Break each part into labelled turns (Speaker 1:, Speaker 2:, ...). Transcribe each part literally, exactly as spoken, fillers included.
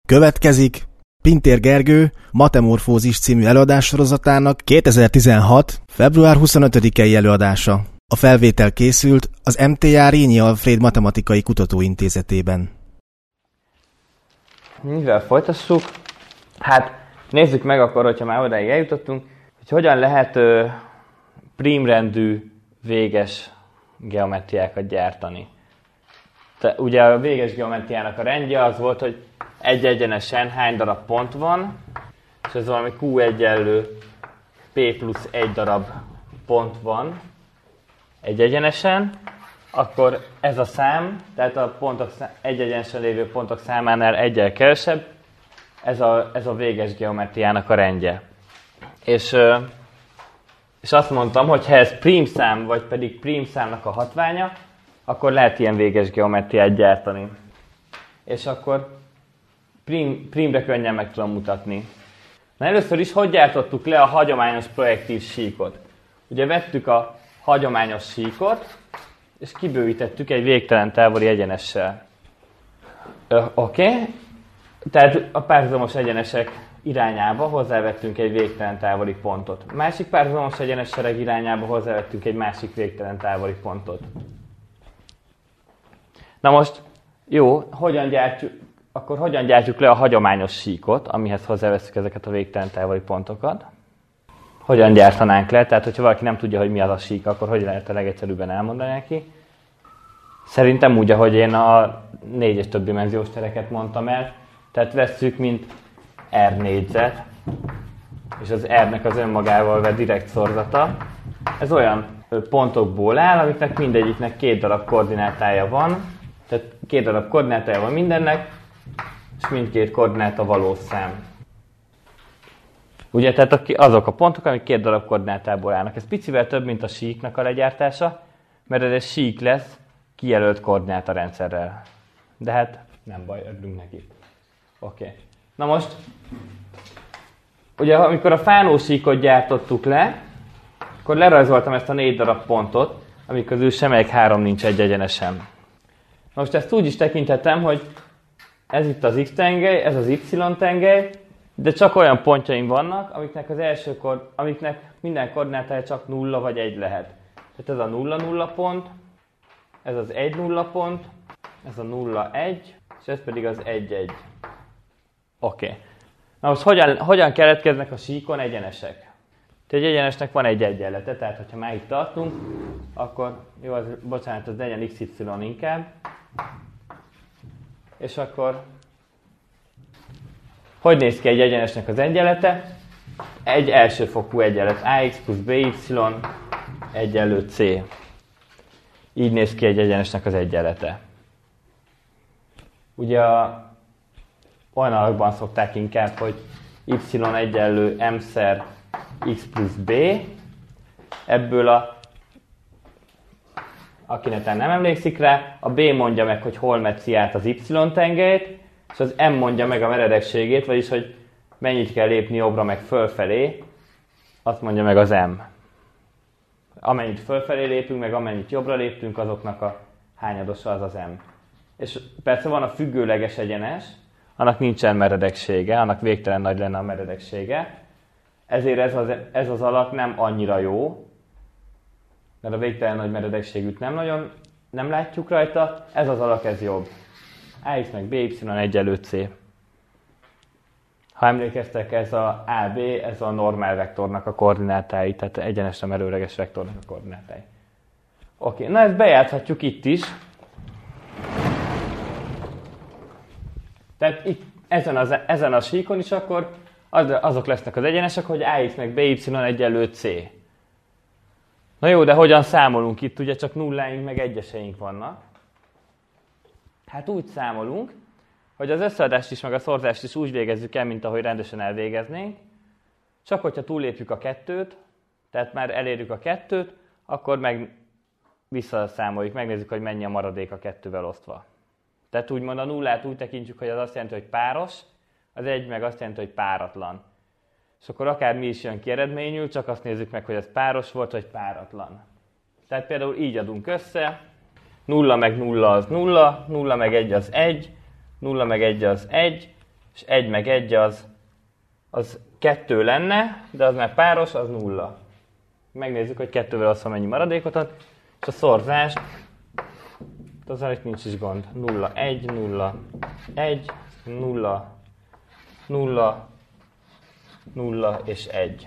Speaker 1: Következik Pintér Gergő Matemorfózis című előadássorozatának kétezer-tizenhat. február huszonötödikei előadása. A felvétel készült az em té á Rényi Alfréd Matematikai Kutatóintézetében.
Speaker 2: Mivel folytassuk? Hát nézzük meg akkor, hogyha már odáig eljutottunk, hogy hogyan lehet ö, prímrendű véges geometriákat gyártani. Te, ugye a véges geometriának a rendje az volt, hogy egy egyenesen hány darab pont van, és ez valami Q egyenlő P plusz egy darab pont van egy egyenesen, akkor ez a szám, tehát a pontok, egy egyenesen lévő pontok számánál egyel kevesebb, ez a, ez a véges geometriának a rendje. És, és azt mondtam, hogy ha ez prímszám, vagy pedig prímszámnak a hatványa, akkor lehet ilyen véges geometriát gyártani. És akkor prim, prímre könnyen meg tudom mutatni. Na először is, hogy gyártottuk le a hagyományos projektív síkot? Ugye vettük a hagyományos síkot, és kibővítettük egy végtelen távoli egyenessel. Oké? Okay. Tehát a párhuzamos egyenesek irányába hozzávettünk egy végtelen távoli pontot. A másik párhuzamos egyenes sereg irányába hozzávettünk egy másik végtelen távoli pontot. Na most, jó, hogyan gyártjuk, akkor hogyan gyártjuk le a hagyományos síkot, amihez hozzáveszünk ezeket a végtelen távoli pontokat? Hogyan gyártanánk le? Tehát, hogyha valaki nem tudja, hogy mi az a sík, akkor hogy lehet a legegyszerűbben elmondani neki? Szerintem úgy, ahogy én a négyes többdimenziós tereket mondtam el. Tehát vesszük, mint R négyzet, és az R-nek az önmagával vett direkt szorzata. Ez olyan pontokból áll, amiknek mindegyiknek két darab koordinátája van. Tehát két darab koordinátája van mindennek, és mindkét koordináta valós szám. Ugye, tehát azok a pontok, amik két darab koordinátából állnak. Ez picivel több, mint a síknak a legyártása, mert ez egy sík lesz kijelölt koordinátarendszerrel. De hát nem baj, örülünk neki. Oké. Okay. Na most, ugye amikor a fánó síkot gyártottuk le, akkor lerajzoltam ezt a négy darab pontot, amik közül semmelyik három nincs egy egyenesen. Most ezt úgy is tekinthetem, hogy ez itt az x-tengely, ez az y-tengely, de csak olyan pontjaim vannak, amiknek az első kor, amiknek minden koordinátája csak nulla vagy egy lehet. Tehát ez a nulla nulla pont, ez az egy nulla pont, ez a nulla egy, és ez pedig az egy egy. Oké. Okay. Na most hogyan, hogyan keletkeznek a síkon egyenesek? Tehát egy egyenesnek van egy egyenlete, tehát hogyha már itt tartunk, akkor jó, az, bocsánat, az legyen xy inkább. És akkor hogy néz ki egy egyenesnek az egyenlete? Egy elsőfokú egyenlet, ax plusz by egyenlő c. Így néz ki egy egyenesnek az egyenlete. Ugye a olyan alakban szokták inkább, hogy y egyenlő m-szer x plusz b. Ebből a, aki netán nem emlékszik rá, a b mondja meg, hogy hol metszi át az y-tengelyt, és az m mondja meg a meredekségét, vagyis, hogy mennyit kell lépni jobbra meg fölfelé, azt mondja meg az m. Amennyit fölfelé lépünk, meg amennyit jobbra léptünk, azoknak a hányadosa az az m. És persze van a függőleges egyenes, annak nincsen meredeksége, annak végtelen nagy lenne a meredeksége. Ezért ez az, ez az alak nem annyira jó, mert a végtelen nagy meredekségűt nem nagyon nem látjuk rajta, ez az alak ez jobb. Ax meg by egyenlő c. Ha emlékeztek, ez a á bé, ez a normál vektornak a koordinátái, tehát egyenesre merőleges vektornak a koordinátái. Oké, na ezt bejátszhatjuk itt is. Tehát itt, ezen, az, ezen a síkon is akkor az, azok lesznek az egyenesek, hogy ax meg by egyenlő c. Na jó, de hogyan számolunk itt? Ugye csak nulláink meg egyeseink vannak. Hát úgy számolunk, hogy az összeadást is, meg a szorzást is úgy végezzük el, mint ahogy rendesen elvégeznénk. Csak hogyha túllépjük a kettőt, tehát már elérjük a kettőt, akkor meg visszaszámoljuk, megnézzük, hogy mennyi a maradék a kettővel osztva. Tehát úgymond a nullát úgy tekintjük, hogy az azt jelenti, hogy páros, az egy meg azt jelenti, hogy páratlan. És akkor akár mi is jön ki eredményül, csak azt nézzük meg, hogy ez páros volt, vagy páratlan. Tehát például így adunk össze, nulla meg nulla az nulla, nulla meg egy az egy, nulla meg egy az egy, és egy meg egy az, az kettő lenne, de az már páros, az nulla. Megnézzük, hogy kettővel osztva mennyi maradékot ad, és a szorzás, azzal itt nincs is gond. nulla, egy, nulla, egy, nulla, nulla, nulla és egy.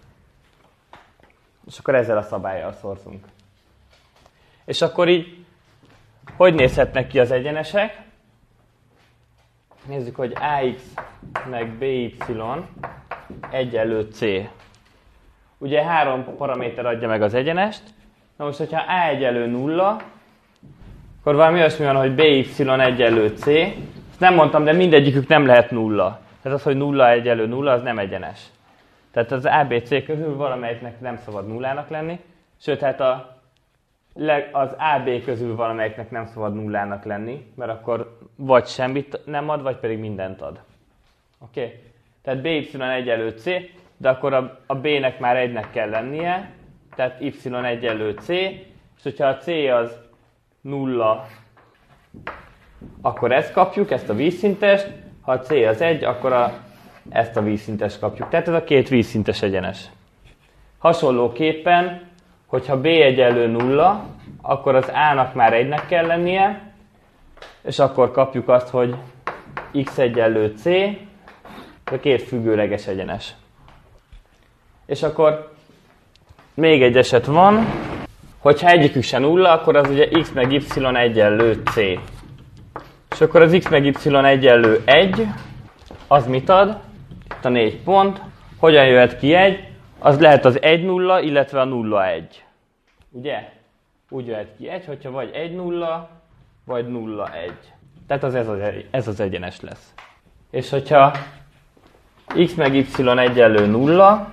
Speaker 2: És akkor ezzel a szabállyal szorzunk. És akkor így, hogy nézhetnek ki az egyenesek? Nézzük, hogy ax meg by egyenlő c. Ugye három paraméter adja meg az egyenest. Na most, hogyha a egyenlő nulla, akkor valami olyasmi van, hogy by egyenlő c. Ezt nem mondtam, de mindegyikük nem lehet nulla. Tehát az, hogy nulla egyenlő nulla, az nem egyenes. Tehát az á bé cé közül valamelyiknek nem szabad nullának lenni. Sőt, hát a, az á bé közül valamelyiknek nem szabad nullának lenni, mert akkor vagy semmit nem ad, vagy pedig mindent ad. Oké? Okay? Tehát by egyenlő c, de akkor a, a b-nek már egynek kell lennie, tehát y egyenlő c, és hogyha a c az nulla, akkor ezt kapjuk, ezt a vízszintest, ha a c az egy, akkor a, ezt a vízszintest kapjuk. Tehát ez a két vízszintes egyenes. Hasonlóképpen, hogyha b egyenlő nulla, akkor az a-nak már egynek kell lennie, és akkor kapjuk azt, hogy x egyenlő c, a két függőleges egyenes. És akkor még egy eset van, hogyha egyikük se nulla, akkor az ugye x meg y egyenlő c. És akkor az x meg y egyenlő egy, az mit ad? Itt a négy pont. Hogyan jöhet ki egy? Az lehet az egy nulla, illetve a nulla egy. Ugye? Úgy jöhet ki egy, hogyha vagy egy nulla, vagy nulla egy. Tehát az ez, az ez az egyenes lesz. És hogyha x meg y egyenlő nulla,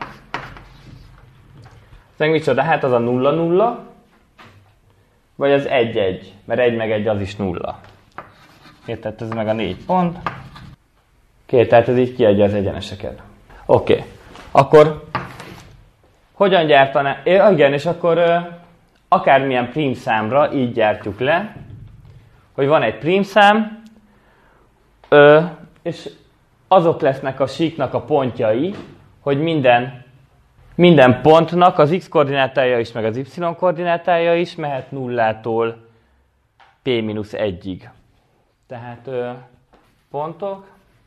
Speaker 2: az meg micsoda? Hát az a nulla nulla, vagy az egy egy, mert egy meg egy az is nulla. Érted? Ez meg a négy pont. Oké, tehát ez így kiadja az egyeneseket. Oké, okay. Akkor hogyan gyártaná? É, igen, és akkor ö, akármilyen prímszámra így gyártjuk le, hogy van egy prímszám, ö, és azok lesznek a síknak a pontjai, hogy minden, minden pontnak az x koordinátája is, meg az y koordinátája is mehet nullától p mínusz egyig. Tehát ö, pontok,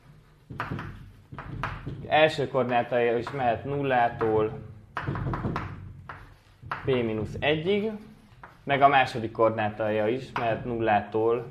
Speaker 2: első koordinátája is mehet nullától p mínusz egyig, meg a második koordinátája is mehet nullától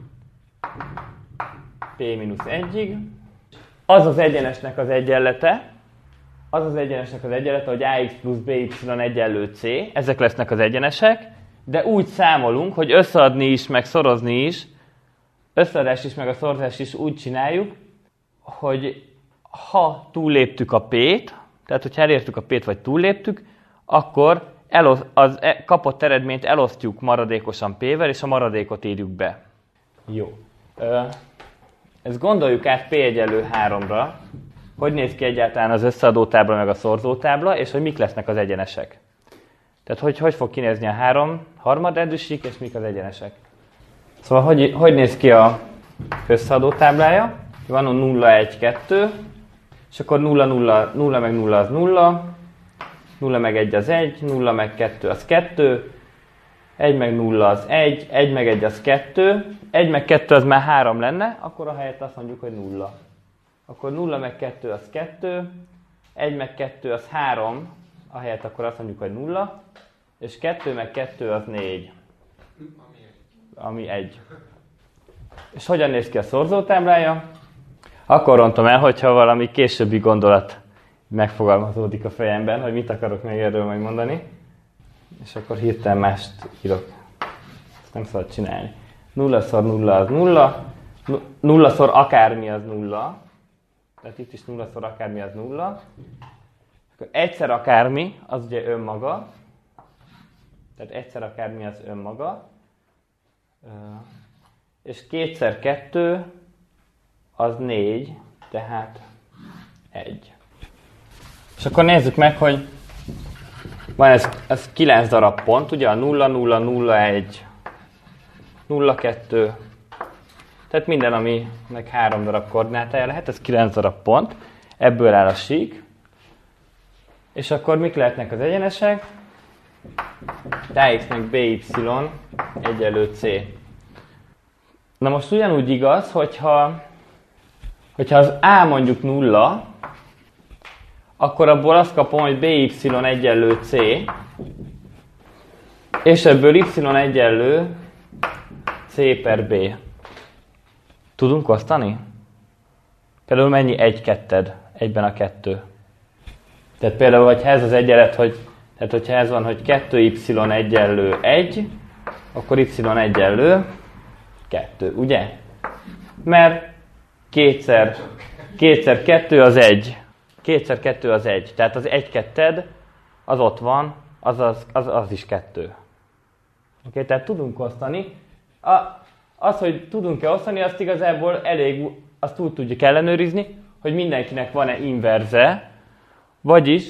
Speaker 2: p mínusz egyig. Az az egyenesnek az egyenlete, az az egyenesnek az egyenlete, hogy ax plusz by egyenlő c, ezek lesznek az egyenesek, de úgy számolunk, hogy összeadni is, meg szorozni is, összeadást is, meg a szorozást is úgy csináljuk, hogy ha túlléptük a p-t, tehát hogyha elértük a p-t, vagy túlléptük, akkor elosz, az kapott eredményt elosztjuk maradékosan p-vel, és a maradékot írjuk be. Jó. Ezt gondoljuk át p egyenlő háromra, hogy néz ki egyáltalán az összeadótábla, meg a szorzótábla, és hogy mik lesznek az egyenesek. Tehát hogy, hogy fog kinézni a három harmadrendű sík, és mik az egyenesek. Szóval hogy, hogy néz ki a összeadótáblája? Van a nulla, egy, kettő, és akkor nulla, nulla, nulla meg nulla az nulla, nulla meg egy az egy, nulla meg kettő az kettő, egy meg nulla az egy, egy meg egy az kettő, egy meg kettő az már három lenne, akkor a helyett azt mondjuk, hogy nulla. Akkor nulla meg kettő az kettő, egy meg kettő az három, a helyett akkor azt mondjuk, hogy nulla, és kettő meg kettő az négy, ami egy. És hogyan néz ki a szorzótáblája? Akkor rontom el, hogyha valami későbbi gondolat megfogalmazódik a fejemben, hogy mit akarok még erről majd mondani, és akkor hirtelen mást írok. Ezt nem szabad csinálni. Nullaszor nulla az nulla, nullaszor akármi az nulla, tehát itt is nullaszor akármi az nulla, akkor egyszer akármi az ugye önmaga, tehát egyszer akármi az önmaga, és kétszer kettő az négy, tehát egy. És akkor nézzük meg, hogy van ez, ez kilenc darab pont, ugye a nulla, nulla, nulla, egy, nulla, kettő, Tehát minden, aminek három darab koordinátája lehet, ez kilenc darab pont. Ebből áll a sík. És akkor mik lehetnek az egyenesek? Ax meg by egyenlő c. Na most ugyanúgy igaz, hogyha, hogyha az a mondjuk nulla, akkor abból azt kapom, hogy by egyenlő c, és ebből y egyenlő c per b. Tudunk osztani? Például mennyi egy ketted? Egyben a kettő. Tehát például, hogyha ez az egyenlet, hogy, tehát hogyha ez van, hogy kettő y egyenlő egy, akkor y egyenlő kettő, ugye? Mert kétszer, kétszer kettő az egy. Kétszer kettő az egy. Tehát az egy ketted, az ott van, az, az, az, az is kettő. Oké, okay, tehát tudunk osztani. A, az, hogy tudunk-e osztani, azt igazából elég, azt úgy tudjuk ellenőrizni, hogy mindenkinek van-e inverze, vagyis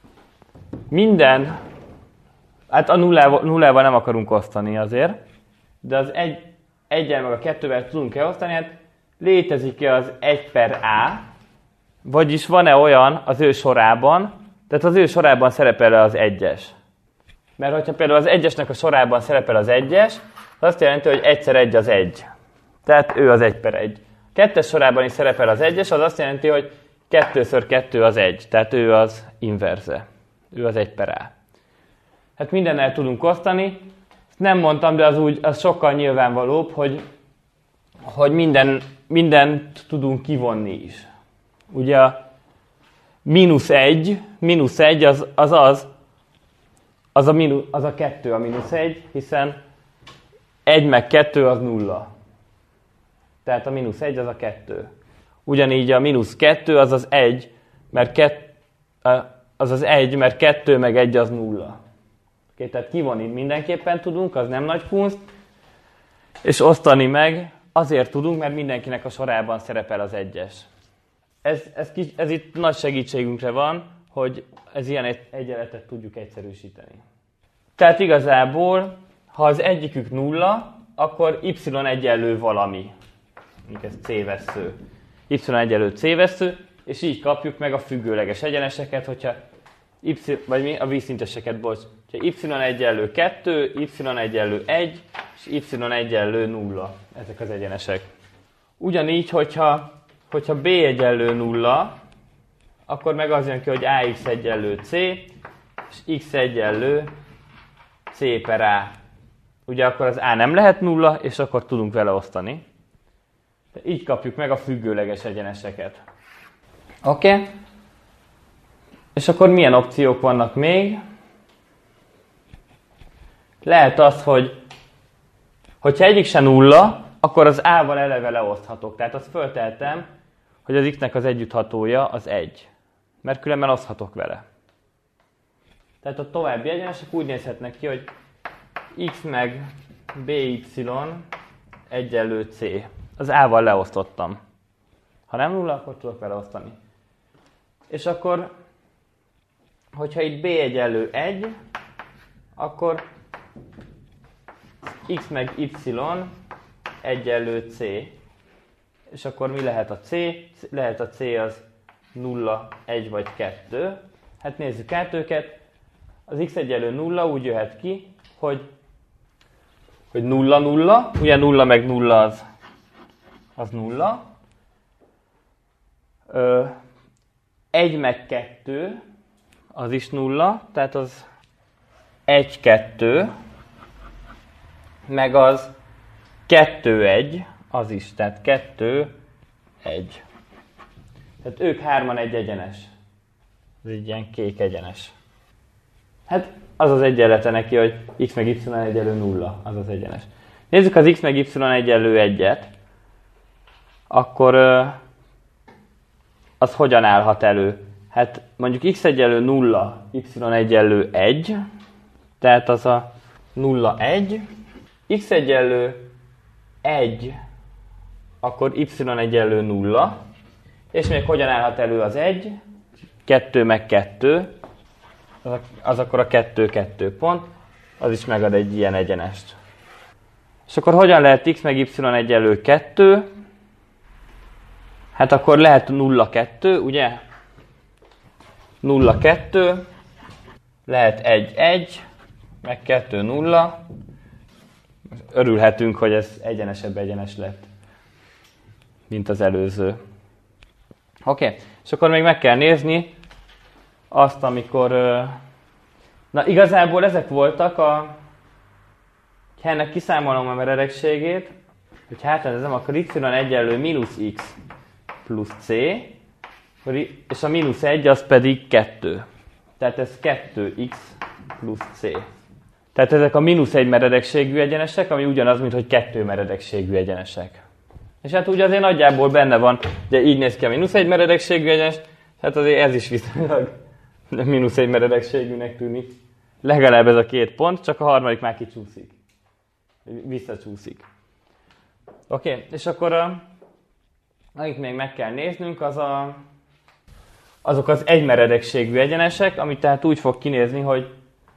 Speaker 2: minden, hát a nullával, nullával nem akarunk osztani azért, de az egy, egyen meg a kettővel tudunk-e osztani, hát létezik-e az egy per a, vagyis van-e olyan az ő sorában, tehát az ő sorában szerepel az egyes. Mert hogyha például az egyesnek a sorában szerepel az egyes, az azt jelenti, hogy egyszer egy az egy. Tehát ő az egy per egy. Kettes sorában is szerepel az egyes, az azt jelenti, hogy kettőször kettő az egy. Tehát ő az inverze. Ő az egy per a. Hát mindennel tudunk osztani. Ezt nem mondtam, de az, úgy, az sokkal nyilvánvalóbb, hogy, hogy minden, mindent tudunk kivonni is. Ugye a mínusz egy, mínusz egy az az, az, az, a, mínusz, az a kettő a mínusz egy, hiszen egy meg kettő az nulla. Tehát a mínusz egy az a kettő. Ugyanígy a mínusz kettő az az egy, mert kett, az az egy, mert kettő meg egy az nulla. Okay, tehát kivonni mindenképpen tudunk, az nem nagy kunst. És osztani meg azért tudunk, mert mindenkinek a sorában szerepel az egyes. Ez, ez, ez itt nagy segítségünkre van, hogy ez ilyen egyenletet tudjuk egyszerűsíteni. Tehát igazából, ha az egyikük nulla, akkor y egyenlő valami. Ez c vessző. Y egyenlő c vessző, és így kapjuk meg a függőleges egyeneseket, hogyha y, vagy mi? A vízszinteseket, bocs. Ha y egyenlő kettő, y egyenlő egy, és y egyenlő nulla. Ezek az egyenesek. Ugyanígy, hogyha, hogyha b egyenlő nulla, akkor meg az jön ki, hogy ax egyenlő c, és x egyenlő c per a. Ugye akkor az a nem lehet nulla, és akkor tudunk vele osztani. De így kapjuk meg a függőleges egyeneseket. Oké? Okay? És akkor milyen opciók vannak még? Lehet az, hogy hogyha egyik se nulla, akkor az a-val eleve leoszthatok. Tehát azt fölteltem, hogy az x-nek az együtthatója az egy. Mert különben oszthatok vele. Tehát a további egyenesek úgy nézhetnek ki, hogy x meg by egyenlő c. Az a-val leosztottam. Ha nem nulla, akkor tudok vele osztani. És akkor, hogyha itt b egyenlő egy, akkor x meg y egyenlő c. És akkor mi lehet a c? Lehet a c az nulla, egy vagy kettő. Hát nézzük át őket. Az x egyenlő nulla úgy jöhet ki, hogy, hogy nulla, nulla. Ugye nulla meg nulla az, az nulla. Ö, egy meg kettő az is nulla, tehát az egy, kettő. Meg az kettő, egy, az is, tehát kettő, egy. Tehát ők hárman egy egyenes. Ez egy ilyen kék egyenes. Hát az az egyenlete neki, hogy x meg y egyenlő nulla, az az egyenes. Nézzük az x meg y egyenlő egyet. Akkor az hogyan állhat elő? Hát mondjuk x egyenlő nulla, y egyenlő egy, tehát az a nulla, egy. X egyenlő egy, akkor y egyenlő nulla, és még hogyan állhat elő az egy? kettő meg kettő, az, az akkor a kettő, kettő pont, az is megad egy ilyen egyenest. És akkor hogyan lehet x meg y egyenlő kettő? Hát akkor lehet nulla kettő, ugye? nulla kettő, lehet egy egy, meg kettő nulla. Örülhetünk, hogy ez egyenesebb egyenes lett, mint az előző. Oké, okay. És akkor még meg kell nézni azt, amikor... Na igazából ezek voltak a... Ha ennek kiszámolom a meredekségét, hogy hátrendezem, akkor y egyenlő mínusz x plusz c, és a mínusz egy az pedig kettő. Tehát ez kettő x plusz c. Tehát ezek a mínusz egy meredekségű egyenesek, ami ugyanaz, mint hogy kettő meredekségű egyenesek. És hát úgy azért nagyjából benne van, ugye így néz ki a mínusz egy meredekségű egyenes, hát azért ez is viszonylag mínusz egy meredekségűnek tűnik. Legalább ez a két pont, csak a harmadik már kicsúszik. Visszacsúszik. Oké, okay. És akkor a, amit még meg kell néznünk, az a, azok az egymeredekségű egyenesek, amit tehát úgy fog kinézni, hogy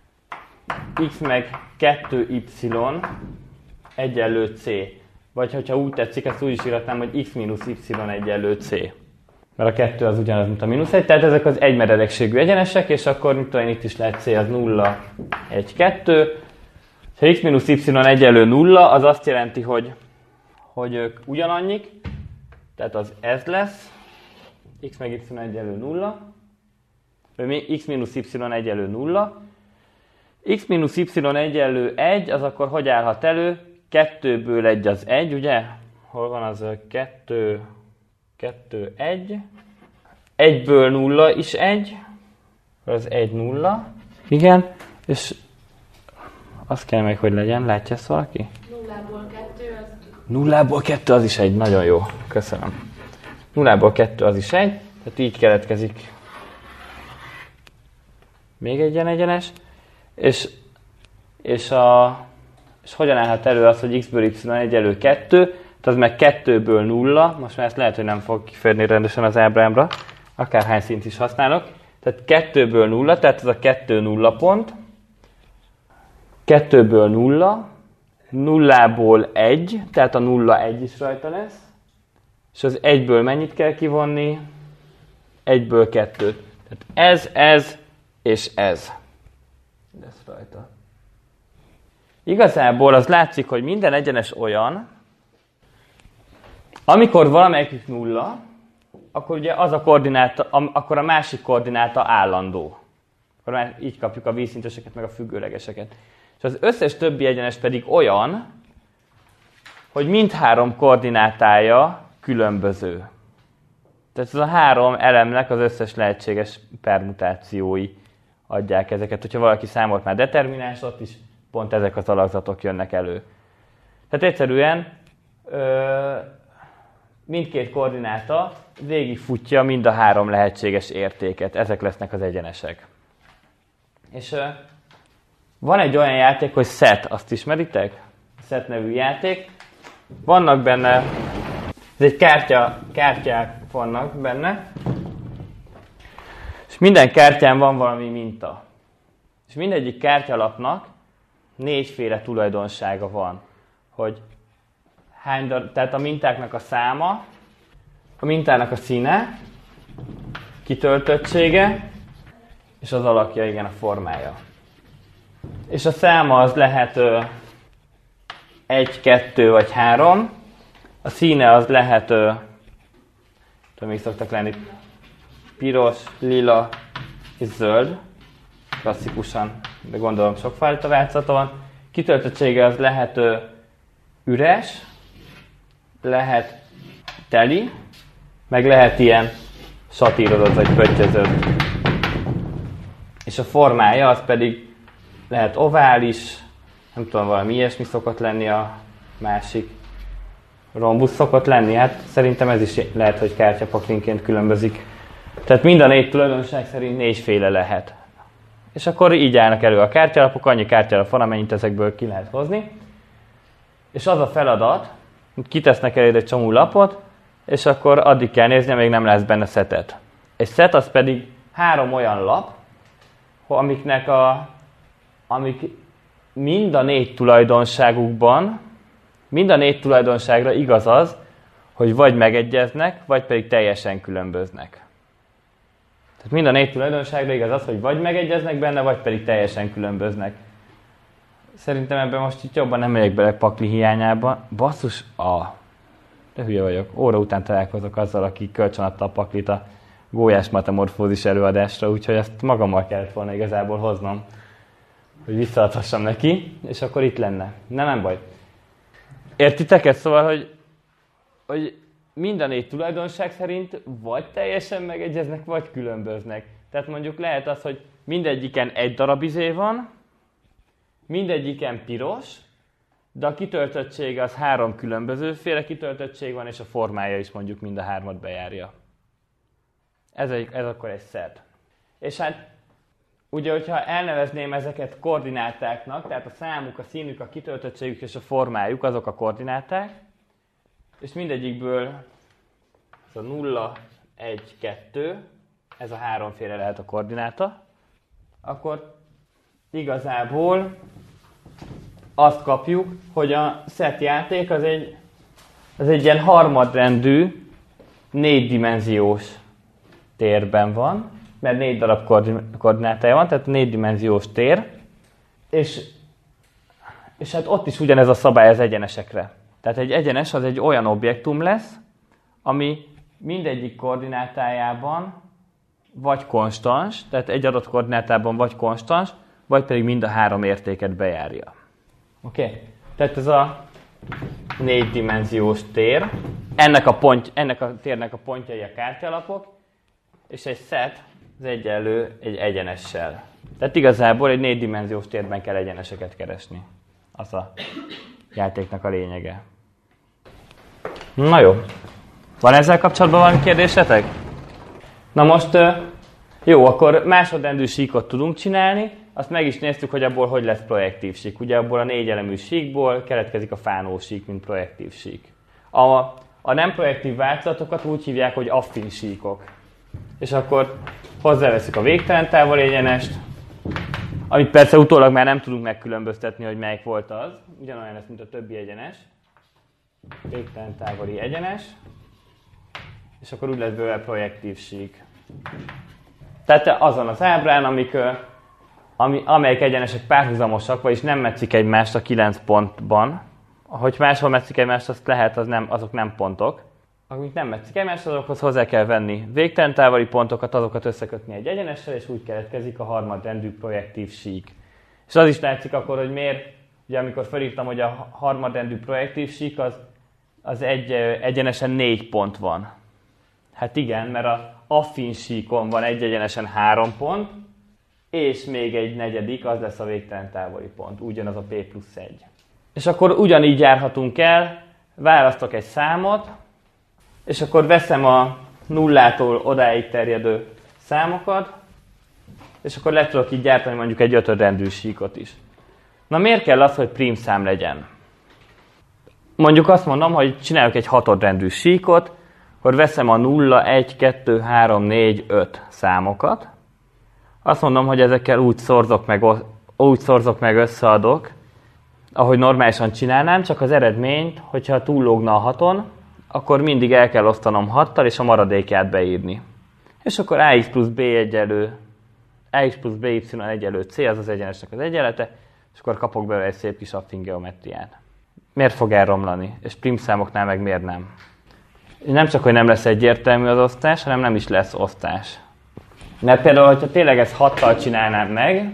Speaker 2: x meg kettő y egyenlő c. Vagy hogyha úgy tetszik, ezt úgy is írhatnám, hogy x mínusz y egyenlő c. Mert a kettő az ugyanaz, mint a mínusz egy. Tehát ezek az egymeredekségű egyenesek, és akkor mit tudom, itt is lehet c az nulla, egy, kettő. Ha x mínusz y egyenlő nulla, az azt jelenti, hogy, hogy ők ugyanannyik. Tehát az ez lesz. X meg y egyenlő nulla. Vagy x mínusz y egyenlő nulla. X mínusz y egyenlő egy, az akkor hogy állhat elő? kettőből egy az egy, ugye? Hol van az kettő, kettő, egy. egyből nulla is egy. Az egy nulla. Igen. És azt kell meg, hogy legyen. Látja ezt valaki?
Speaker 3: Nullából kettő az...
Speaker 2: Nullából kettő az is egy. Nagyon jó. Köszönöm. Nullából kettő az is egy. Tehát így keletkezik. Még egy ilyen egyenes. És, és, a, és hogyan állhat elő az, hogy x-ből y egyenlő kettő, tehát az meg kettőből nulla, most már ezt lehet, hogy nem fog kiférni rendesen az ábrámra, akárhány szint is használok, tehát kettőből nulla, tehát ez a kettő nulla pont, kettőből nulla, nullából egy, tehát a nulla egy is rajta lesz, és az egyből mennyit kell kivonni? egyből kettő. Tehát ez, ez és ez lesz rajta. Igazából az látszik, hogy minden egyenes olyan, amikor valamelyikük nulla, akkor ugye az a koordináta, akkor a másik koordináta állandó. Akkor már így kapjuk a vízszinteseket, meg a függőlegeseket. És az összes többi egyenes pedig olyan, hogy mindhárom koordinátája különböző. Tehát ez a három elemnek az összes lehetséges permutációi adják ezeket. Hogyha valaki számolt már determináns, ott is pont ezek az alakzatok jönnek elő. Tehát egyszerűen ö, mindkét koordináta végigfutja mind a három lehetséges értéket. Ezek lesznek az egyenesek. És ö, van egy olyan játék, hogy set, azt ismeritek? Set nevű játék. Vannak benne, ez egy kártya, kártyák vannak benne, és minden kártyán van valami minta. És mindegyik kártyalapnak négyféle tulajdonsága van, hogy hány dar- tehát a mintáknak a száma, a mintának a színe, kitöltöttsége, és az alakja, igen, a formája. És a száma az lehet ö, egy, kettő vagy három, a színe az lehet, ö, tudom, még szoktak lenni, piros, lila és zöld, klasszikusan, de gondolom sokfajta változata van. Kitöltöttsége az lehet ö, üres, lehet teli, meg lehet ilyen satírozott vagy pöttyözött. És a formája az pedig lehet ovális, nem tudom, valami ilyesmi szokott lenni, a másik rombusz szokott lenni, hát szerintem ez is lehet, hogy kártyapaklinként különbözik. Tehát mind a négy tulajdonság szerint négyféle lehet. És akkor így állnak elő a kártyalapok, annyi kártyalap van, amennyit ezekből ki lehet hozni. És az a feladat, hogy kitesznek eléd egy csomó lapot, és akkor addig kell nézni, amíg nem lesz benne szetet. Egy szet az pedig három olyan lap, amiknek a, amik mind a négy tulajdonságukban, mind a négy tulajdonságra igaz az, hogy vagy megegyeznek, vagy pedig teljesen különböznek. Tehát mind a négy tulajdonságra igaz az, hogy vagy megegyeznek benne, vagy pedig teljesen különböznek. Szerintem ebben most itt jobban nem megyek bele pakli hiányába. Basszus, a... de hülye vagyok. Óra után találkozok azzal, aki kölcsön adta a paklit a gólyás metamorfózis előadásra, úgyhogy ezt magammal kellett volna igazából hoznom, hogy visszaadhassam neki, és akkor itt lenne. Nem, nem baj. Értitek ezt? Szóval, hogy, hogy mind a négy tulajdonság szerint vagy teljesen megegyeznek, vagy különböznek. Tehát mondjuk lehet az, hogy mindegyiken egy darab izé van, mindegyiken piros, de a kitöltöttség az három különbözőféle kitöltöttség van, és a formája is mondjuk mind a hármat bejárja. Ez, egy, ez akkor egy szed. És hát ugye, hogyha elnevezném ezeket koordinátáknak, tehát a számuk, a színük, a kitöltöttségük és a formájuk, azok a koordináták, és mindegyikből ez a nulla, egy, kettő, ez a háromféle lehet a koordináta, akkor igazából azt kapjuk, hogy a set játék az egy, az egy ilyen harmadrendű, négydimenziós térben van, mert négy darab koordinátája van, tehát négydimenziós tér, és, és hát ott is ugyanez a szabály az egyenesekre. Tehát egy egyenes az egy olyan objektum lesz, ami mindegyik koordinátájában vagy konstans, tehát egy adott koordinátában vagy konstans, vagy pedig mind a három értéket bejárja. Oké? Okay? Tehát ez a négydimenziós tér, ennek a, pont, ennek a térnek a pontjai a kártyalapok, és egy set az egyenlő egy egyenessel. Tehát igazából egy négydimenziós térben kell egyeneseket keresni. Az a játéknak a lényege. Na jó. Van ezzel kapcsolatban valami kérdésetek? Na most, jó, akkor másodrendű síkot tudunk csinálni. Azt meg is néztük, hogy abból hogy lesz projektív sík. Ugye abból a négy elemű síkból keletkezik a fánó sík, mint projektív sík. A, a nem projektív változatokat úgy hívják, hogy affin síkok. És akkor hozzáveszünk a végtelen távoli egyenest, amit persze utólag már nem tudunk megkülönböztetni, hogy melyik volt az. Ugyanolyan lesz, mint a többi egyenes. Végtelen távoli egyenes. És akkor úgy lesz belőle projektív sík. Tehát azon az ábrán, amik, ami, amelyik egyenesek párhuzamosak, vagyis nem metszik egymást a kilenc pontban. Ahogy máshol metszik egymást, azt lehet, az nem, azok nem pontok. Amik nem metszik egymást, azokhoz hozzá kell venni végtelen távoli pontokat, azokat összekötni egy egyenessel, és úgy keletkezik a harmadrendű projektív sík. És az is látszik akkor, hogy miért, ugye amikor felírtam, hogy a harmadrendű projektív sík, az, az egy egyenesen négy pont van. Hát igen, mert a affin síkon van egy egyenesen három pont, és még egy negyedik, az lesz a végtelen távoli pont, ugyanaz a P plusz egy. És akkor ugyanígy járhatunk el, választok egy számot, és akkor veszem a nullától odáig terjedő számokat, és akkor le tudok így gyártani mondjuk egy ötödrendű síkot is. Na miért kell az, hogy prímszám legyen? Mondjuk azt mondom, hogy csinálok egy hatodrendű síkot, akkor veszem a nulla, egy, kettő, három, négy, öt számokat. Azt mondom, hogy ezekkel úgy szorzok meg, úgy szorzok meg összeadok, ahogy normálisan csinálnám, csak az eredményt, hogyha túllógna a haton, akkor mindig el kell osztanom hattal, és a maradékját beírni. És akkor ax plusz b egyenlő, ax plusz by egyenlő c, az az egyenesnek az egyenlete, és akkor kapok belőle egy szép kis affin geometriát. Miért fog elromlani? És prímszámoknál meg miért nem? Nem csak, hogy nem lesz egyértelmű az osztás, hanem nem is lesz osztás. Mert például, hogyha tényleg ezt hattal csinálnám meg,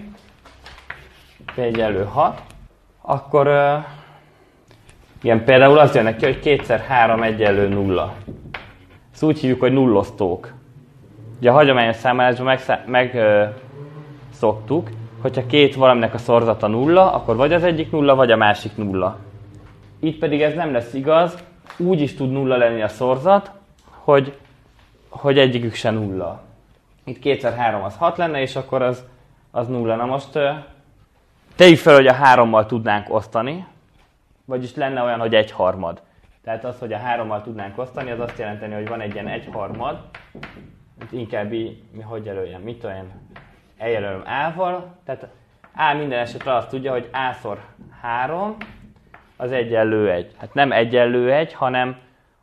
Speaker 2: b egyenlő hat, akkor uh, igen, például az jön neki, hogy kétszer három egyenlő nulla. Ezt úgy hívjuk, hogy nullosztók. Ugye a hagyományos számolásban meg, meg uh, szoktuk, hogyha két valaminek a szorzata nulla, akkor vagy az egyik nulla, vagy a másik nulla. Itt pedig ez nem lesz igaz, úgy is tud nulla lenni a szorzat, hogy, hogy egyikük se nulla. Itt kétszer három az hat lenne, és akkor az, az nulla. Na most uh, tegyük fel, hogy a hárommal tudnánk osztani, vagyis lenne olyan, hogy egy harmad. Tehát az, hogy a hárommal tudnánk osztani, az azt jelenteni, hogy van egy ilyen egy harmad, inkább így, mi hogy jelöljem, mit olyan, eljelölöm A-val, tehát A minden esetre azt tudja, hogy A szor három, az egyenlő egy. Hát nem egyenlő egy, hanem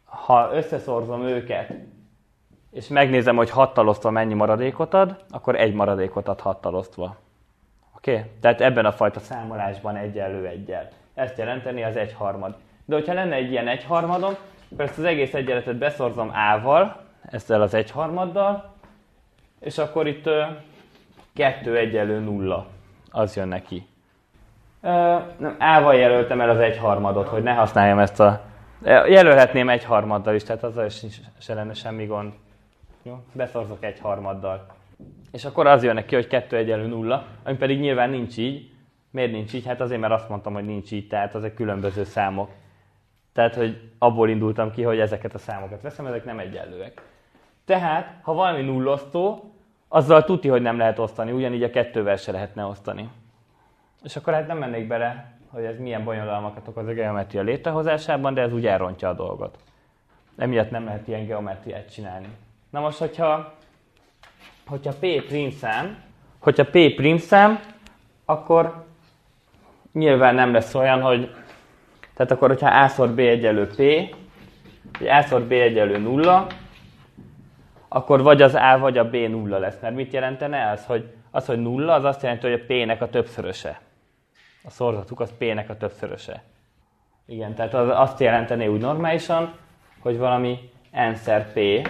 Speaker 2: ha összeszorzom őket, és megnézem, hogy hattal osztva mennyi maradékot ad, akkor egy maradékot ad hattal osztva. Oké? Okay? Tehát ebben a fajta számolásban egyenlő egyel. Ezt jelenteni az egyharmad. De hogyha lenne egy ilyen egyharmadom, akkor ezt az egész egyenletet beszorzom A-val, ezzel az egyharmaddal, és akkor itt ö, kettő egyenlő nulla. Az jön neki. Ö, nem, A-val jelöltem el az egyharmadot, hogy ne használjam ezt a... Jelölhetném egyharmaddal is, tehát azzal is se lenne semmi gond. Jó? Beszorzok egyharmaddal. És akkor az jön neki, hogy kettő egyenlő nulla, ami pedig nyilván nincs így. Miért nincs így? Hát azért, mert azt mondtam, hogy nincs így, tehát azok különböző számok. Tehát, hogy abból indultam ki, hogy ezeket a számokat veszem, ezek nem egyenlőek. Tehát, ha valami nullosztó, azzal tuti, hogy nem lehet osztani, ugyanígy a kettővel se lehetne osztani. És akkor hát nem mennék bele, hogy ez milyen bonyodalmakat okoz a geometria létrehozásában, de ez úgy elrontja a dolgot. Emiatt nem lehet ilyen geometriát csinálni. Na most, hogyha, hogyha P prímszám, hogyha P prímszám, akkor nyilván nem lesz olyan, hogy tehát akkor, hogyha A szor B egyenlő P, vagy A szor B egyenlő nulla, akkor vagy az A, vagy a B nulla lesz. Mert mit jelentene az, hogy az, hogy nulla, az azt jelenti, hogy a P-nek a többszöröse. A szorzatuk az P-nek a többszöröse. Igen, tehát az azt jelentené úgy normálisan, hogy valami n-szer P.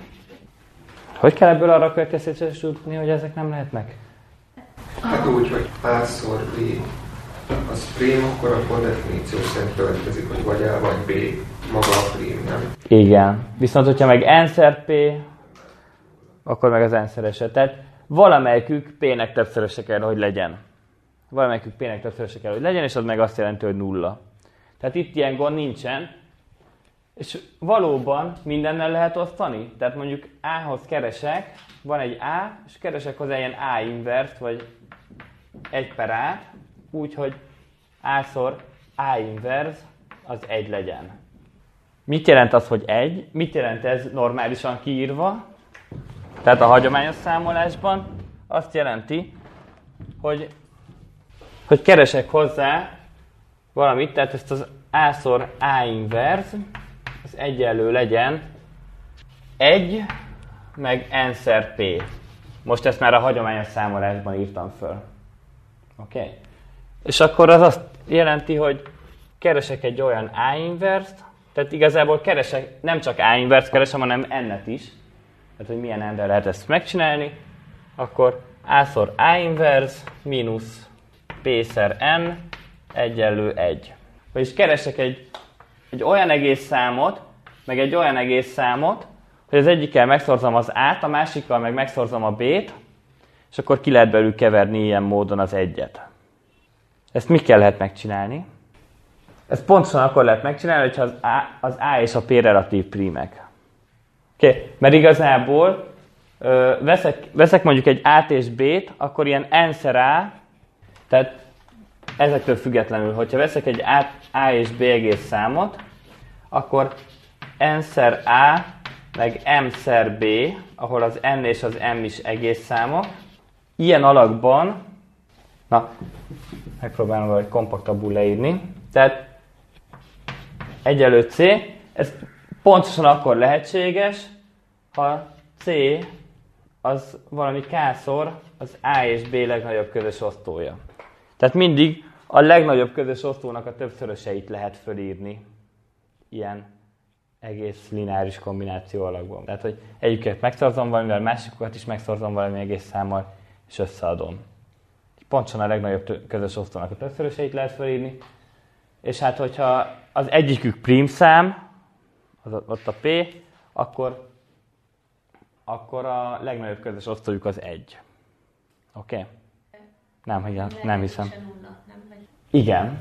Speaker 2: Hogy kell ebből arra következtetésre jutni, hogy ezek nem lehetnek?
Speaker 4: Hát úgy, hogy A szor B az prém, akkor akkor definíció szerint következik, hogy vagy A vagy B, maga a prém, nem?
Speaker 2: Igen. Viszont, hogyha meg n-szer P, akkor meg az n-szerese. Tehát valamelyikük P-nek többszöröse kell, hogy legyen. Valamelyikük P-nek többszöröse kell, hogy legyen, és az meg azt jelenti, hogy nulla. Tehát itt ilyen gond nincsen. És valóban mindennel lehet osztani. Tehát mondjuk A-hoz keresek, van egy A, és keresek hozzá ilyen A inverst, vagy egy per A-t, úgyhogy A-szor A inverse az egy legyen. Mit jelent az, hogy egy? Mit jelent ez normálisan kiírva? Tehát a hagyományos számolásban azt jelenti, hogy, hogy keresek hozzá valamit, tehát ezt az A-szor A inverse, az egyenlő legyen egy meg n-szer P. Most ezt már a hagyományos számolásban írtam föl. Oké? Okay? És akkor az azt jelenti, hogy keresek egy olyan A inverst, tehát igazából keresek, nem csak A inverst keresem, hanem n-et is. Tehát, hogy milyen n-re lehet ezt megcsinálni. Akkor A-szor A inverse mínusz P-szer n egyenlő egy. Vagyis keresek egy, egy olyan egész számot, meg egy olyan egész számot, hogy az egyikkel megszorzom az A-t, a másikkal meg megszorzom a B-t, és akkor ki lehet belül keverni ilyen módon az egyet. Ezt mikkel lehet megcsinálni? Ezt pontosan akkor lehet megcsinálni, hogyha az A, az A és a P relatív prímek. Okay. Mert igazából ö, veszek, veszek mondjuk egy A-t és B-t, akkor ilyen n-szer A, tehát ezektől függetlenül, hogyha veszek egy A, A és B egész számot, akkor n-szer A meg m-szer B, ahol az n és az m is egész számok. Ilyen alakban, na, megpróbálom valahogy kompaktabbul leírni, tehát egyenlő C, ez pontosan akkor lehetséges, ha C az valami K-szor az A és B legnagyobb közös osztója. Tehát mindig a legnagyobb közös osztónak a többszöröseit lehet fölírni ilyen egész lineáris kombináció alakban. Tehát, hogy egyiket megszorzom valamivel, másikukat is megszorzom valami egész számmal, és összeadom. Pontosan a legnagyobb közös osztónak a többszöröseit lehet felírni. És hát, hogyha az egyikük prímszám, az ott a P, akkor, akkor a legnagyobb közös osztójuk az egy. Oké? Okay? Nem, igen, nem hiszem. Igen.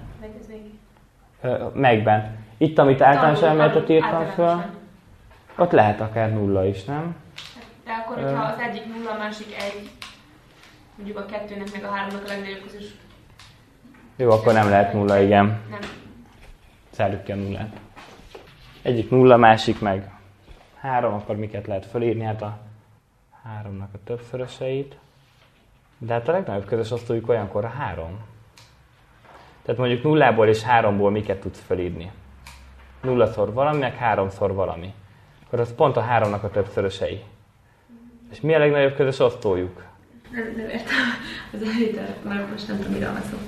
Speaker 2: Megben. Itt, amit általános elméletet írtam föl, ott lehet akár nulla is, nem?
Speaker 3: De akkor, hogyha az egyik nulla, a másik egy, mondjuk a kettőnek meg a háromnak a legnagyobb közös.
Speaker 2: Jó, akkor nem lehet nulla, igen.
Speaker 3: Nem.
Speaker 2: Zárjuk ki a nullát. Egyik nulla, másik meg három, akkor miket lehet fölírni? Hát a háromnak a többszöröseit. De hát a legnagyobb közös osztójuk olyankor a három. Tehát mondjuk nullából és háromból miket tudsz fölírni? nullaszor valami, meg háromszor valami. Akkor az pont a háromnak a többszörösei. És mi a legnagyobb közös osztójuk?
Speaker 3: Nem, nem értem. Az elvétel, már most nem tudom, mire van szó.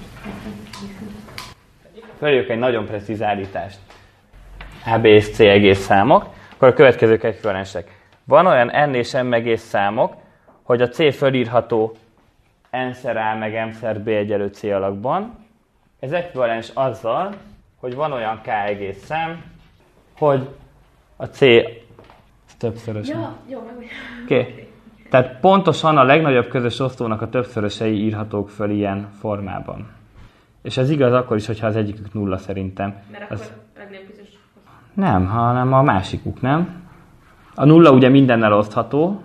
Speaker 2: Följük egy nagyon precíz állítást. A, B és C egész számok, akkor a következők ekvivalensek. Van olyan n és m egész számok, hogy a C fölírható n-szer A meg m-szer B egyenlő C alakban. Ez ekvivalens azzal, hogy van olyan k egész szám, hogy a C többszörösen.
Speaker 3: Ja, jó, meg
Speaker 2: Oké. Okay. Tehát pontosan a legnagyobb közös osztónak a többszörösei írhatók föl ilyen formában. És ez igaz akkor is, hogyha az egyikük nulla szerintem.
Speaker 3: Mert
Speaker 2: az...
Speaker 3: akkor legnagyobb közös osztó.
Speaker 2: Nem, hanem a másikuk, nem? A nulla ugye mindennel osztható.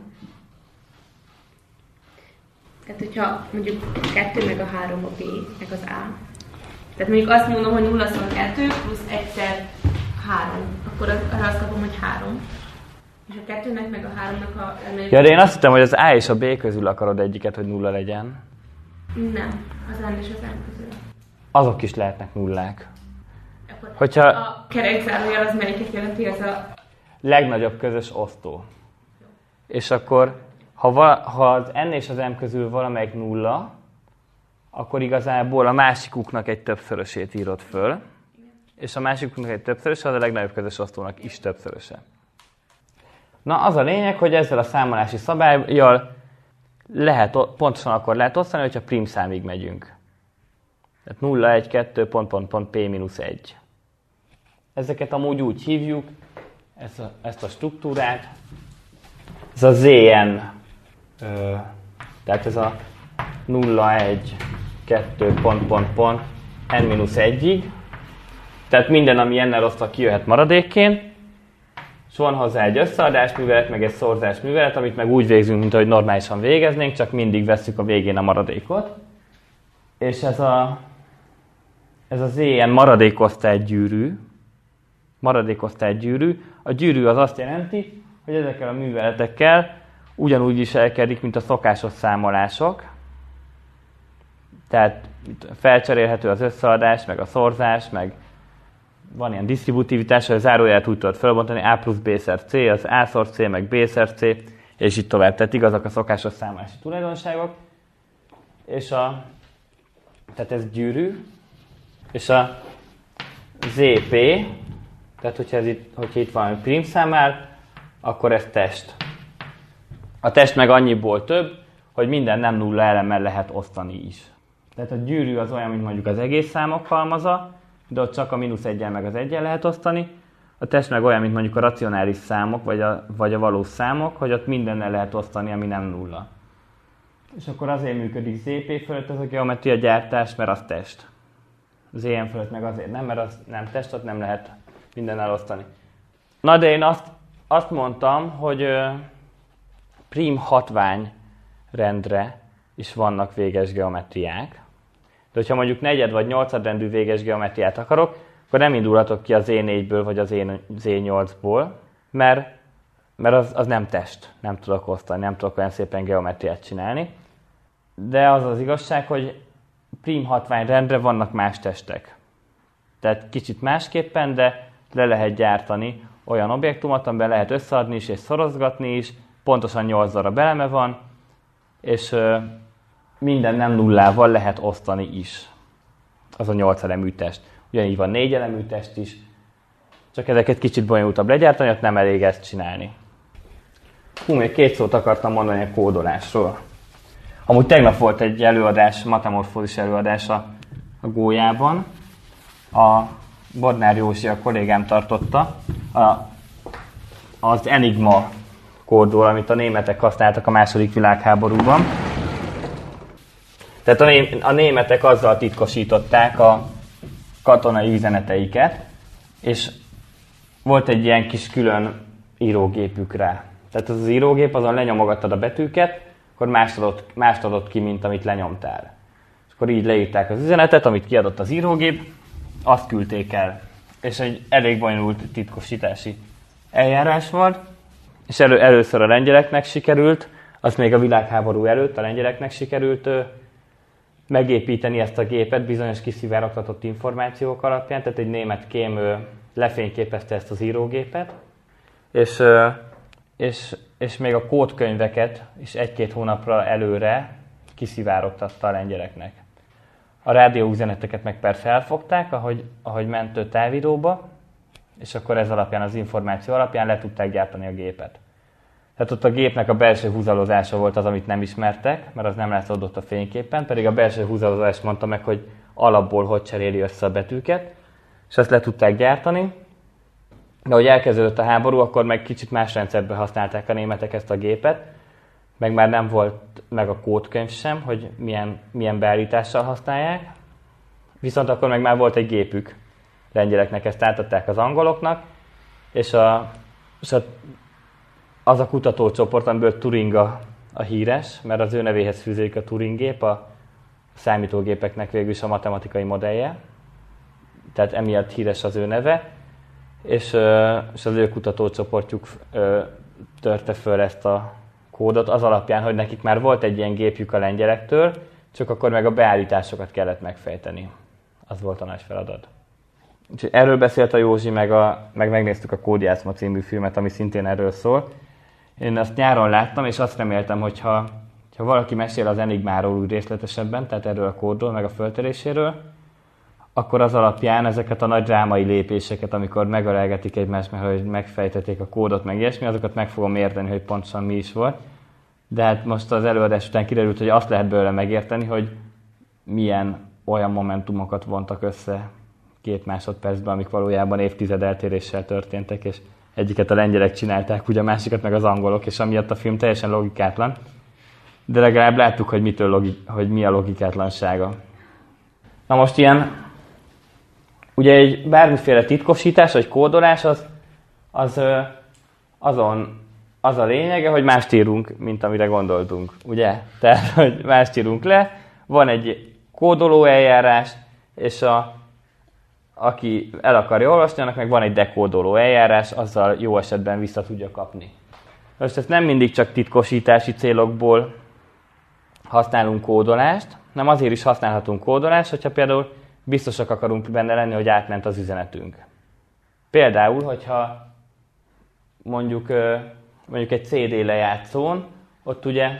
Speaker 3: Tehát, hogyha mondjuk a kettő meg a három a B, meg az A. Tehát mondjuk azt mondom, hogy nullaszor kettő plusz egyszer három. Akkor az, arra azt kapom, hogy három. És a kettőnek meg a háromnak a...
Speaker 2: Ja, de én azt hittem, hogy az A és a B közül akarod egyiket, hogy nulla legyen.
Speaker 3: Nem, az N és az M közül.
Speaker 2: Azok is lehetnek nullák.
Speaker 3: Akkor
Speaker 2: Hogyha...
Speaker 3: a kerekzárójel az melyiket jelenti? Az a...
Speaker 2: legnagyobb közös osztó. És akkor, ha, val- ha az N és az M közül valamelyik nulla, akkor igazából a másikuknak egy többszörösét írod föl, és a másikuknak egy többszöröse az a legnagyobb közös osztónak is többszöröse. Na, az a lényeg, hogy ezzel a számolási szabállyal lehet, pontosan akkor lehet osztani, hogyha prim számig megyünk. Tehát nulla, egy, kettő, pont, pont, pont, P mínusz egy. Ezeket amúgy úgy hívjuk, ezt a, ezt a struktúrát, ez a Zn, ö, tehát ez a nulla, egy, kettő, pont, pont, pont, n mínusz egyig, tehát minden, ami ennel osztva kijöhet maradékként, és van hozzá egy összeadás művelet, meg egy szorzás művelet, amit meg úgy végzünk, mint ahogy normálisan végeznénk, csak mindig vesszük a végén a maradékot. És ez a, ez a Zn maradékosztály gyűrű, maradékosztály gyűrű. A gyűrű az azt jelenti, hogy ezekkel a műveletekkel ugyanúgy viselkedik, mint a szokásos számolások. Tehát felcserélhető az összeadás, meg a szorzás, meg van ilyen disztributivitás, hogy a zárójelet úgy tudod felbontani, A plusz B szer C, az A szor C, meg B szer C, és így tovább. Tehát igazak a szokásos számolási tulajdonságok. És a, tehát ez gyűrű, és a zé pé, tehát hogyha, ez itt, hogyha itt valami prímszám áll, akkor ez test. A test meg annyiból több, hogy minden nem nulla elemmel lehet osztani is. Tehát a gyűrű az olyan, mint mondjuk az egész számok halmaza, de ott csak a mínusz eggyel meg az eggyel lehet osztani. A test meg olyan, mint mondjuk a racionális számok, vagy a, vagy a valós számok, hogy ott mindennel lehet osztani, ami nem nulla. És akkor azért működik zé pé fölött ez a geometria gyártás, mert az test. zé en fölött meg azért nem, mert az nem test, ott nem lehet mindennel osztani. Na de én azt, azt mondtam, hogy ö, prim hatványrendre is vannak véges geometriák. De hogyha mondjuk negyed vagy nyolcadrendű véges geometriát akarok, akkor nem indulhatok ki a zé négyből vagy az zé nyolcból, mert, mert az, az nem test, nem tudok osztani, nem tudok olyan szépen geometriát csinálni. De az az igazság, hogy prim hatványrendre vannak más testek. Tehát kicsit másképpen, de le lehet gyártani olyan objektumot, amiben lehet összeadni is és szorozgatni is, pontosan nyolc darab eleme van, és ö, minden nem nullával lehet osztani is. Az a nyolc elemű test. Ugyanígy van négy elemű test is, csak ezeket kicsit bonyolultabb legyártani, ott nem elég ezt csinálni. Hú, még két szót akartam mondani a kódolásról. Amúgy tegnap volt egy előadás, matemorfózis előadás a, a Gólyában. A Bodnár Józsi, a kollégám tartotta a, az Enigma kódról, amit a németek használtak a második világháborúban. Tehát a, né- a németek azzal titkosították a katonai üzeneteiket, és volt egy ilyen kis külön írógépük rá. Tehát az, az írógép, azon lenyomogattad a betűket, akkor mást adott, mást adott ki, mint amit lenyomtál. És akkor így leírták az üzenetet, amit kiadott az írógép, azt küldték el. És egy elég bonyolult titkosítási eljárás volt, és elő, először a lengyeleknek sikerült, azt még a világháború előtt a lengyeleknek sikerült ö, megépíteni ezt a gépet bizonyos kiszivárogtatott információk alapján, tehát egy német kém lefényképezte ezt az írógépet, és, és, és még a kódkönyveket is egy-két hónapra előre kiszivárogtatta a lengyeleknek. A rádióüzeneteket meg persze elfogták, ahogy, ahogy ment ő távíróba, és akkor ez alapján, az információ alapján le tudták gyártani a gépet. Tehát ott a gépnek a belső húzalozása volt az, amit nem ismertek, mert az nem látszódott a fényképen, pedig a belső húzalozás mondta meg, hogy alapból hogy cseréli össze a betűket, és ezt le tudták gyártani. De ahogy elkezdődött a háború, akkor meg kicsit más rendszerben használták a németek ezt a gépet, meg már nem volt meg a kódkönyv sem, hogy milyen, milyen beállítással használják. Viszont akkor meg már volt egy gépük, lengyeleknek ezt átadták az angoloknak, és, a, és a, az a kutatócsoport, amiből Turing a, a híres, mert az ő nevéhez fűződik a Turing gép, a számítógépeknek végül is a matematikai modellje, tehát emiatt híres az ő neve, és, és az ő kutatócsoportjuk törte föl ezt a kódot az alapján, hogy nekik már volt egy ilyen gépjük a lengyelektől, csak akkor meg a beállításokat kellett megfejteni. Az volt a nagy feladat. Úgyhogy erről beszélt a Józsi, meg, a, meg megnéztük a Kódjátszma című filmet, ami szintén erről szól. Én azt nyáron láttam, és azt reméltem, hogy ha, ha valaki mesél az Enigmáról úgy részletesebben, tehát erről a kódról, meg a föltöréséről, akkor az alapján ezeket a nagy drámai lépéseket, amikor megölelgetik egymást, mert hogy megfejtették a kódot, meg ilyesmi, azokat meg fogom érteni, hogy pontosan mi is volt. De hát most az előadás után kiderült, hogy azt lehet belőle megérteni, hogy milyen olyan momentumokat vontak össze két másodpercben, amik valójában évtized eltéréssel történtek, és egyiket a lengyelek csinálták, ugye a másikat meg az angolok, és amiatt a film teljesen logikátlan. De legalább láttuk, hogy, mitől logi- hogy mi a logikátlansága. Na most ilyen, ugye egy bármiféle titkosítás, vagy kódolás, az, az azon az a lényege, hogy mást írunk, mint amire gondoltunk, ugye? Tehát, hogy mást írunk le, van egy kódoló eljárás, és a, aki el akarja olvasni, annak meg van egy dekódoló eljárás, azzal jó esetben vissza tudja kapni. Most ezt nem mindig csak titkosítási célokból használunk kódolást, hanem azért is használhatunk kódolást, hogyha például biztosak akarunk benne lenni, hogy átment az üzenetünk. Például, hogyha mondjuk, mondjuk egy cé dé lejátszón, ott ugye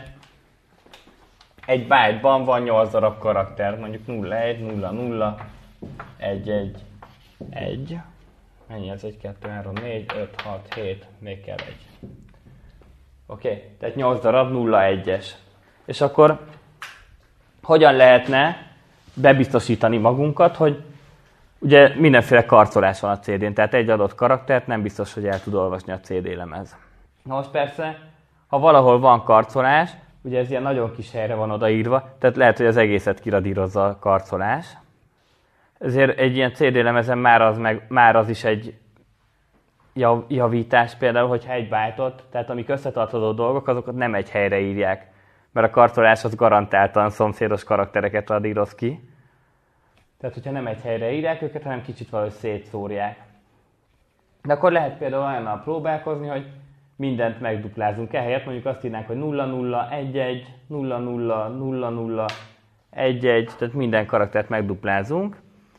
Speaker 2: egy byte-ban van nyolc darab karakter, mondjuk nulla egy, nulla nulla, egy egy, egy, mennyi ez? egy, kettő, három, négy, öt, hat, hét, még kell egy. Oké, okay. Tehát nyolc darab nulla egyes. És akkor hogyan lehetne bebiztosítani magunkat, hogy ugye mindenféle karcolás van a cé dén, tehát egy adott karaktert nem biztos, hogy el tud olvasni a cé dé lemez. Na most persze, ha valahol van karcolás, ugye ez ilyen nagyon kis helyre van odaírva, tehát lehet, hogy az egészet kiradírozza a karcolás. Ezért egy ilyen cé dé lemezen már az, meg, már az is egy javítás például, hogyha egy byte-ot, tehát amik összetartozó dolgok, azokat nem egy helyre írják, mert a karcolás az garantáltan szomszédos karaktereket radíroz ki. Tehát, hogyha nem egy helyre írják őket, hanem kicsit valahogy szétszórják. De akkor lehet például olyannal próbálkozni, hogy mindent megduplázunk. Ehelyett mondjuk azt írnánk, hogy nulla nulla, egy egy, nulla nulla, nulla nulla, egy egy, tehát minden karaktert megduplázunk.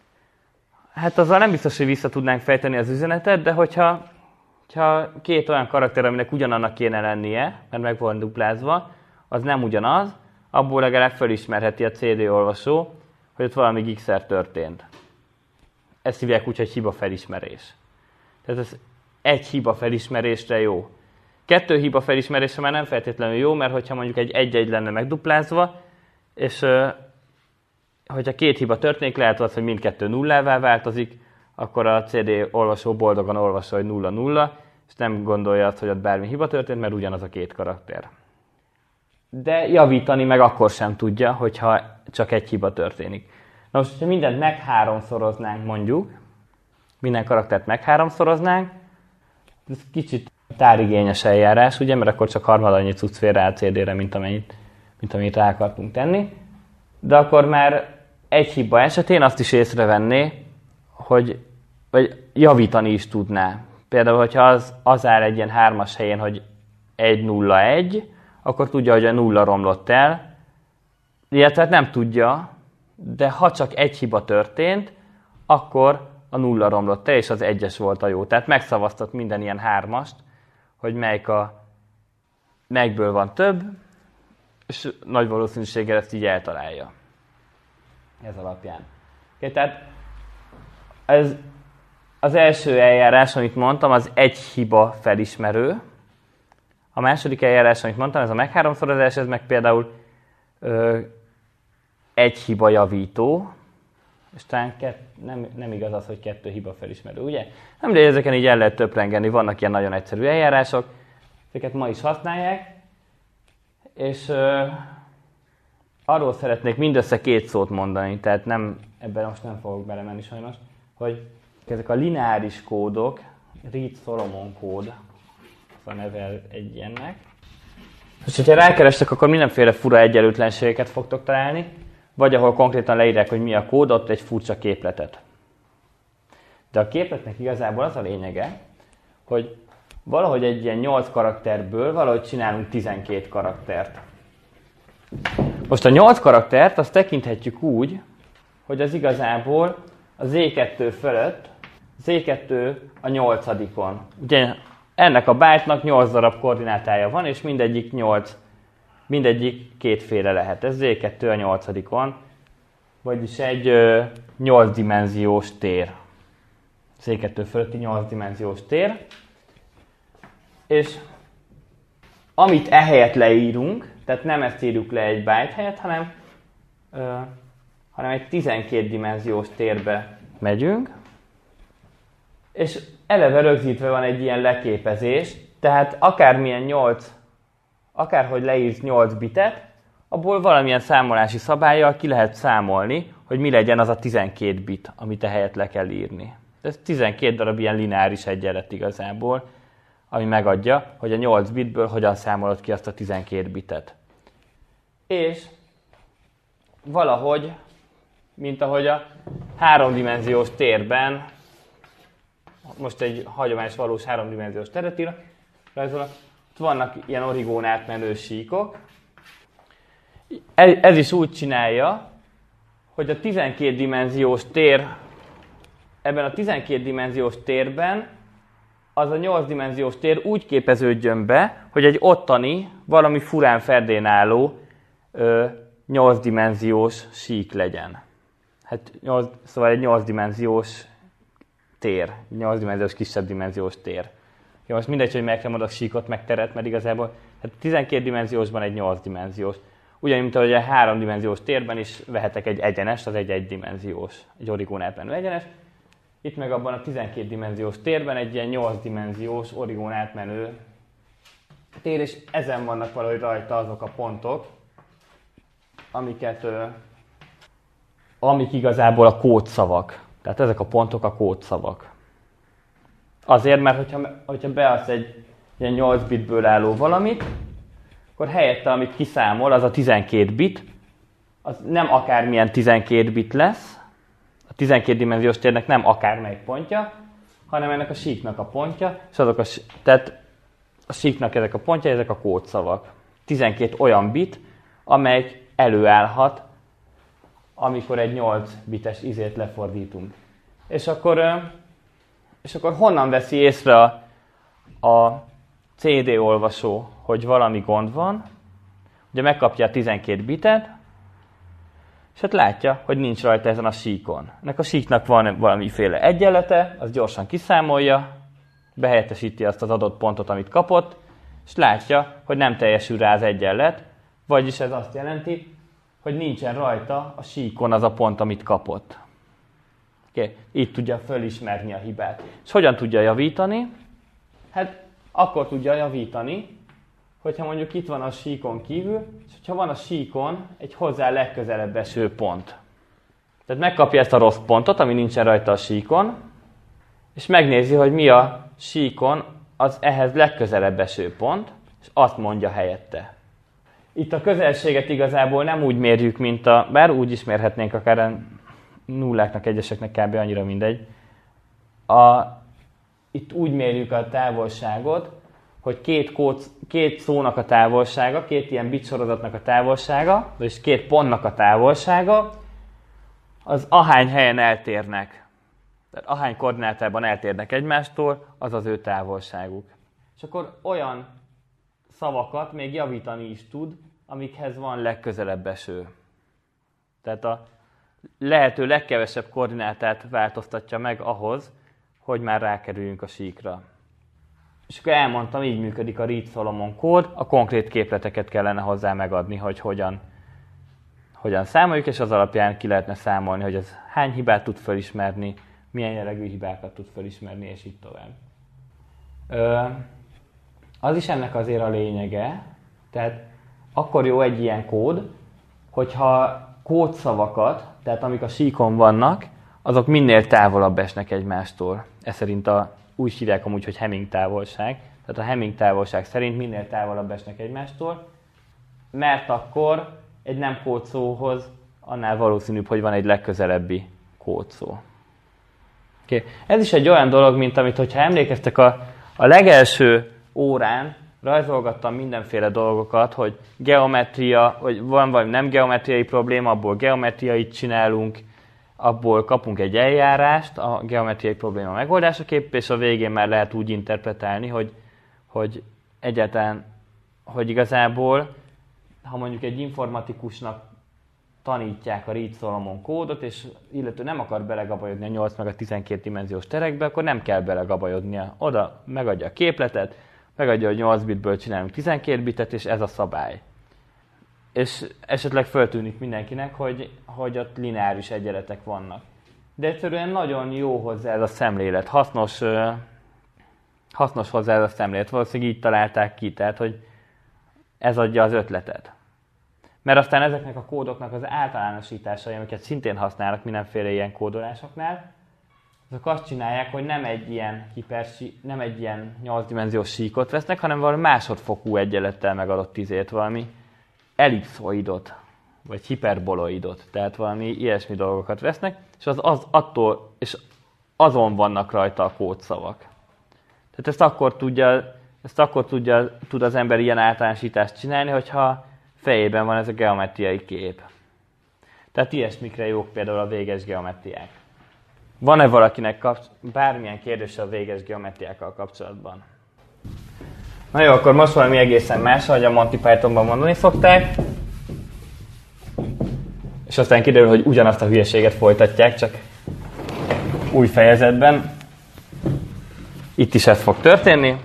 Speaker 2: Hát azzal nem biztos, hogy vissza tudnánk fejteni az üzenetet, de hogyha, hogyha két olyan karakter, aminek ugyanannak kéne lennie, mert meg van duplázva, az nem ugyanaz, abból legalább felismerheti a cé dé olvasó, hogy ott valami gigszer történt. Ezt hívják úgy, hogy hiba felismerés. Tehát ez egy hiba felismerésre jó. Kettő hiba felismerésre már nem feltétlenül jó, mert hogyha mondjuk egy egy-egy lenne megduplázva, és hogyha két hiba történik, lehet az, hogy mindkettő nullává változik, akkor a cé dé olvasó boldogan olvassa, hogy nulla nulla, és nem gondolja azt, hogy ott bármi hiba történt, mert ugyanaz a két karakter. De javítani meg akkor sem tudja, hogyha csak egy hiba történik. Na most, hogyha mindent megháromszoroznánk mondjuk, minden karaktert megháromszoroznánk, ez kicsit tárigényes eljárás, ugye, mert akkor csak harmadannyi cucc fér rá a cé dére, mint amennyit, mint amit rá akartunk tenni. De akkor már egy hiba esetén azt is észrevenné, hogy vagy javítani is tudná. Például, hogyha az, az áll egy ilyen hármas helyén, hogy egy nulla egy, akkor tudja, hogy a nulla romlott el, illetve nem tudja, de ha csak egy hiba történt, akkor a nulla romlott el, és az egyes volt a jó. Tehát megszavaztat minden ilyen hármast, hogy melyik a, melyikből van több, és nagy valószínűséggel ezt így eltalálja. Ez alapján. Okay, tehát ez az első eljárás, amit mondtam, az egy hiba felismerő. A második eljárás, amit mondtam, ez a megháromszorozás, ez meg például ö, egy hiba javító, és talán kett, nem, nem igaz az, hogy kettő hiba felismerő, ugye? Nem, de ezeken így el lehet töprengeni, vannak ilyen nagyon egyszerű eljárások, ezeket ma is használják, és ö, arról szeretnék mindössze két szót mondani, tehát nem, ebben most nem fogok belemenni sajnos, hogy ezek a lineáris kódok, Reed-Solomon kód, a neve egy ilyennek. És hogyha rákerestek, akkor mindenféle fura egyenlőtlenségeket fogtok találni, vagy ahol konkrétan leírják, hogy mi a kód, ott egy furcsa képletet. De a képletnek igazából az a lényege, hogy valahogy egy ilyen nyolc karakterből valahogy csinálunk tizenkét karaktert. Most a nyolc karaktert azt tekinthetjük úgy, hogy az igazából a zé kettő fölött, zé kettő a nyolcadikon. Ugye ennek a byte-nak nyolc darab koordinátája van, és mindegyik nyolc, mindegyik kétféle lehet. Ez zé kettő a nyolcadikon, vagyis egy ö, nyolc dimenziós tér. zé kettő fölötti nyolc dimenziós tér. És amit ehelyett leírunk, tehát nem ezt írjuk le egy byte helyett, hanem, ö, hanem egy tizenkét dimenziós térbe megyünk, és eleve rögzítve van egy ilyen leképezés, tehát akármilyen nyolc, akárhogy leírsz nyolc bitet, abból valamilyen számolási szabállyal ki lehet számolni, hogy mi legyen az a tizenkét bit, amit ehelyett le kell írni. Ez tizenkét darab ilyen lineáris egyenlet igazából, ami megadja, hogy a nyolc bitből hogyan számolod ki azt a tizenkét bitet. És valahogy, mint ahogy a háromdimenziós térben, most egy hagyományos valós háromdimenziós teret ír, rajzolok, ott vannak ilyen origón átmenő síkok. Ez is úgy csinálja, hogy a tizenkét dimenziós tér, ebben a tizenkét dimenziós térben az a nyolc dimenziós tér úgy képeződjön be, hogy egy ottani, valami furán ferdén álló ö, nyolc dimenziós sík legyen. Hát nyolc, szóval egy nyolc dimenziós tér, nyolc dimenziós kisebb dimenziós tér. Ja, most mindegy, hogy meg kell mondok síkot, meg teret, mert igazából hát tizenkét dimenziósban egy nyolc dimenziós. Ugyanúgy, mint ahogy a három dimenziós térben is vehetek egy egyenest, az egy egydimenziós, egy origón átmenő egyenes. Itt meg abban a tizenkét dimenziós térben egy ilyen nyolc dimenziós origón átmenő tér, és ezen vannak valahogy rajta azok a pontok, amiket, ö, amik igazából a kódszavak. Tehát ezek a pontok a kódszavak. Azért, mert hogyha, hogyha beadsz egy ilyen nyolc bitből álló valamit, akkor helyette, amit kiszámol, az a tizenkét bit, az nem akármilyen tizenkét bit lesz, a tizenkét dimenziós térnek nem akármelyik pontja, hanem ennek a síknak a pontja, és azok a, tehát a síknak ezek a pontja, ezek a kódszavak. tizenkét olyan bit, amelyik előállhat, amikor egy nyolc bites izét lefordítunk. És akkor, és akkor honnan veszi észre a, a cé dé olvasó, hogy valami gond van? Ugye megkapja a tizenkét bitet, és hát látja, hogy nincs rajta ezen a síkon. Ennek a síknak van valamiféle egyenlete, az gyorsan kiszámolja, behelyettesíti azt az adott pontot, amit kapott, és látja, hogy nem teljesül rá az egyenlet, vagyis ez azt jelenti, hogy nincsen rajta a síkon az a pont, amit kapott. Okay. Így tudja fölismerni a hibát. És hogyan tudja javítani? Hát akkor tudja javítani, hogyha mondjuk itt van a síkon kívül, és hogyha van a síkon egy hozzá legközelebb eső pont. Tehát megkapja ezt a rossz pontot, ami nincsen rajta a síkon, és megnézi, hogy mi a síkon az ehhez legközelebb eső pont, és azt mondja helyette. Itt a közelséget igazából nem úgy mérjük, mint a, bár úgy is mérhetnénk, akár a nulláknak, egyeseknek kb. Annyira mindegy. A, itt úgy mérjük a távolságot, hogy két, kód, két szónak a távolsága, két ilyen bit sorozatnak a távolsága, vagyis két pontnak a távolsága, az ahány helyen eltérnek, tehát ahány koordinátában eltérnek egymástól, az az ő távolságuk. És akkor olyan szavakat még javítani is tud, amikhez van legközelebb eső. Tehát a lehető legkevesebb koordinátát változtatja meg ahhoz, hogy már rákerüljünk a síkra. És akkor elmondtam, így működik a Reed-Solomon kód, a konkrét képleteket kellene hozzá megadni, hogy hogyan, hogyan számoljuk, és az alapján ki lehetne számolni, hogy ez hány hibát tud felismerni, milyen jellegű hibákat tud felismerni, és így tovább. Ö, az is ennek azért a lényege, tehát akkor jó egy ilyen kód, hogyha kódszavakat, tehát amik a síkon vannak, azok minél távolabb esnek egymástól. Ez szerint a, úgy hívják amúgy, hogy Hamming távolság. Tehát a Hamming távolság szerint minél távolabb esnek egymástól, mert akkor egy nem kódszóhoz annál valószínűbb, hogy van egy legközelebbi kódszó. Okay. Ez is egy olyan dolog, mint amit, hogyha emlékeztek, a, a legelső órán rajzolgattam mindenféle dolgokat, hogy geometria, vagy van valami nem geometriai probléma, abból geometriait csinálunk, abból kapunk egy eljárást a geometriai probléma megoldásaképp, és a végén már lehet úgy interpretálni, hogy, hogy egyáltalán, hogy igazából, ha mondjuk egy informatikusnak tanítják a Reed-Solomon kódot, és illetve nem akar belegabajodni a nyolc meg a tizenkét dimenziós terekbe, akkor nem kell belegabajodnia. Oda megadja a képletet, megadja, hogy nyolc bitből csinálunk tizenkét bitet, és ez a szabály. És esetleg föltűnik mindenkinek, hogy, hogy ott lineáris egyenletek vannak. De egyszerűen nagyon jó hozzá ez a szemlélet, hasznos, hasznos hozzá ez a szemlélet. Valószínűleg így találták ki, tehát hogy ez adja az ötletet. Mert aztán ezeknek a kódoknak az általánosításai, amiket szintén használnak mindenféle ilyen kódolásoknál, azok azt csinálják, hogy nem egy ilyen, hipersí, nem egy ilyen nyolcdimenziós síkot vesznek, hanem valami másodfokú egyenlettel megadott izét, valami ellipszoidot, vagy hiperboloidot, tehát valami ilyesmi dolgokat vesznek, és az, az attól, és azon vannak rajta a kódszavak. Tehát ezt akkor tudja, ezt akkor tudja, tud az ember ilyen általánosítást csinálni, hogyha fejében van ez a geometriai kép. Tehát ilyesmikre jók például a véges geometriák. Van-e valakinek kapcs- bármilyen kérdése a véges geometriákkal kapcsolatban? Na jó, akkor most valami egészen más, ahogy a Monty Pythonban mondani szokták. És aztán kiderül, hogy ugyanazt a hülyeséget folytatják, csak új fejezetben. Itt is ez fog történni.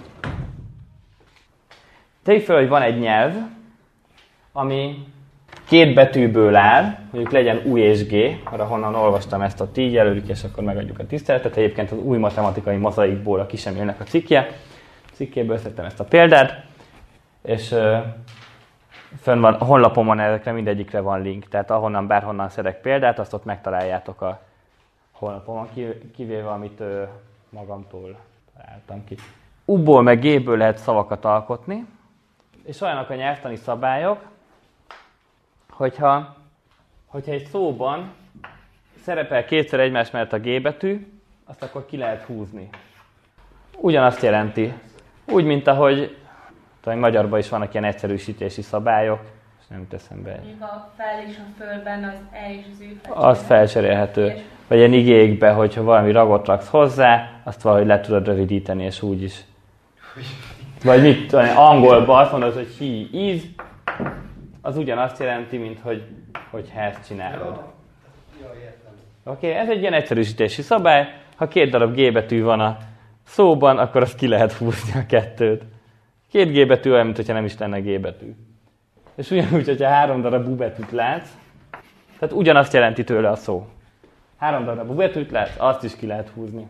Speaker 2: Tegyük fel, hogy van egy nyelv, ami két betűből áll, mondjuk legyen U és G, arra honnan olvastam ezt a ti jelölik, és akkor megadjuk a tiszteletet. Egyébként az új matematikai mozaikból a Ki sem élnek a cikkje. Cikkéből szedtem ezt a példát, és uh, fönn van, a honlapomon ezekre mindegyikre van link, tehát ahonnan bárhonnan szedek példát, azt ott megtaláljátok a honlapomon, kivéve amit uh, magamtól találtam ki. U-ból meg G-ből lehet szavakat alkotni, és olyanok a nyelvtani szabályok, hogyha, hogyha egy szóban szerepel kétszer egymás mellett a G betű, azt akkor ki lehet húzni. Ugyanazt jelenti. Úgy, mint ahogy talán magyarban is vannak ilyen egyszerűsítési szabályok, és nem jut eszembe.
Speaker 3: Még a fel és a fölben az E és az ő
Speaker 2: Az felcserélhető. Vagy ilyen igékbe, hogyha valami ragot raksz hozzá, azt valahogy le tudod rövidíteni, és úgy is. Vagy mit angolban azt mondod, hogy he is, az ugyanazt jelenti, mint hogy, hogy ha ezt csinálod. Oké, okay, ez egy ilyen egyszerűsítési szabály. Ha két darab G betű van a szóban, akkor azt ki lehet húzni a kettőt. Két G betű olyan, mint hogyha nem is lenne G betű. És ugyanúgy, hogyha három darab U betűt látsz, tehát ugyanazt jelenti tőle a szó. Három darab U betűt látsz, azt is ki lehet húzni.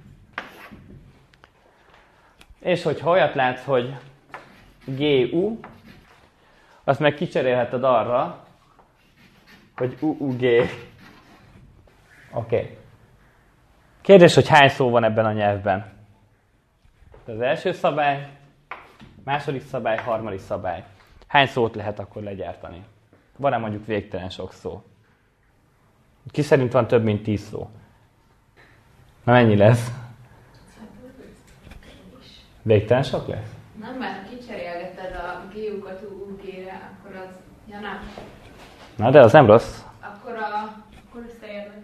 Speaker 2: És hogyha olyat látsz, hogy G U, azt meg kicserélheted arra, hogy U U G. Oké. Okay. Kérdés, hogy hány szó van ebben a nyelvben? Az első szabály, második szabály, harmadik szabály. Hány szót lehet akkor legyártani? Van-e mondjuk végtelen sok szó? Ki szerint van több, mint tíz szó? Na mennyi lesz? Végtelen sok lesz?
Speaker 3: Nem, mert kicserélgeted a G-ukat U G-re, akkor az... Ja nem.
Speaker 2: Na de az nem rossz.
Speaker 3: Akkor, a, akkor összeérnek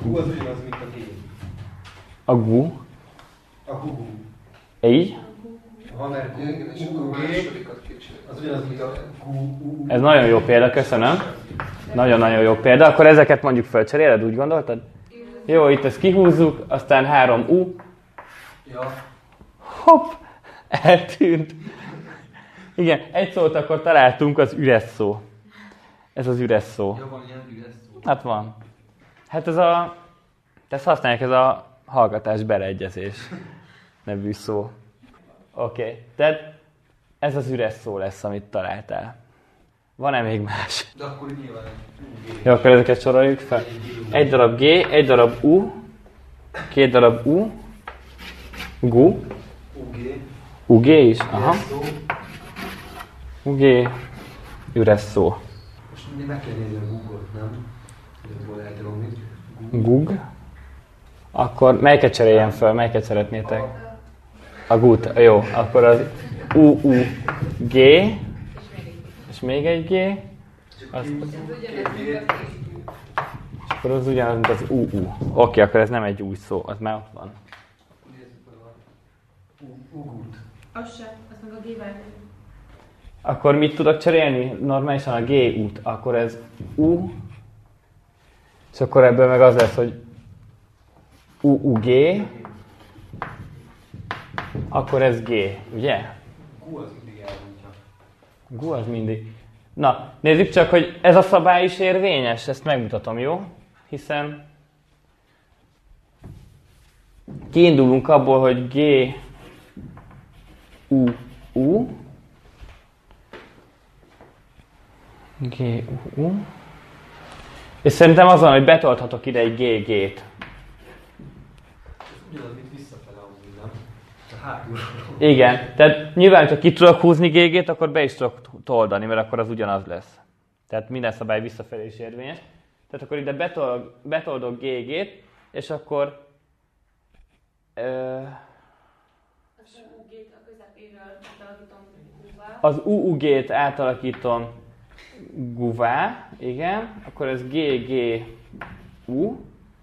Speaker 5: Gu az ugyanaz, mint a G.
Speaker 2: A gu.
Speaker 5: A gu.
Speaker 2: Így?
Speaker 5: Ha mert gu,
Speaker 4: és akkor a
Speaker 5: gu,
Speaker 4: másodikat kicsit.
Speaker 5: az ugyanaz, mint a gu, gu.
Speaker 2: Ez nagyon jó példa, köszönöm. Nagyon-nagyon jó példa. Akkor ezeket mondjuk fölcseréled, úgy gondoltad? Jó, itt ezt kihúzzuk, aztán három u.
Speaker 5: Ja.
Speaker 2: Hopp! Eltűnt. Igen, egy szót akkor találtunk, az üres szó. Ez az üres szó.
Speaker 5: Ja, van ilyen üres szó.
Speaker 2: Hát van. Hát ez a... Ezt használják, ez a hallgatás beleegyezés nevű szó. Oké, okay. Tehát ez az üres szó lesz, amit találtál. Van-e még más?
Speaker 5: De akkor nyilván egy
Speaker 2: Jó, akkor ezeket soroljuk fel. Egy darab G, egy darab U, két darab U, Gu,
Speaker 5: U G.
Speaker 2: U G is, aha.
Speaker 5: Üres szó.
Speaker 2: U G, üres szó.
Speaker 5: Most mindig meg kell nézni a Google-t, nem? Ebből eltolom itt.
Speaker 2: Gug. Akkor melyiket cseréljen fel, melyiket szeretnétek? A Gut, jó. Akkor az U U G, és még egy G. Azt... Akkor az ugyanaz, mint az U U. Oké, akkor ez nem egy új szó, az már ott van.
Speaker 5: Ugut.
Speaker 3: Az sem, az meg a G-vel.
Speaker 2: Akkor mit tudok cserélni? Normálisan a G út, akkor ez U, és akkor ebből meg az lesz, hogy U U G, akkor ez G, ugye?
Speaker 5: Gu az mindig elmondja.
Speaker 2: Gu az mindig. Na, nézzük csak, hogy ez a szabály is érvényes, ezt megmutatom, jó? Hiszen kiindulunk abból, hogy G U U, G U U, és szerintem az van, hogy betolthatok ide egy G G-t.
Speaker 5: Ugyanaz, mint visszafele amúgy, nem? A hátulról.
Speaker 2: Igen, tehát nyilván, ha ki tudok húzni G G-t, akkor be is tudok toldani, mert akkor az ugyanaz lesz. Tehát minden szabály visszafelé is érvényes. Tehát akkor ide betol, betoldok G G-t, és akkor... Ö, az U U G-t átalakítom Guvá, igen, akkor ez G G U,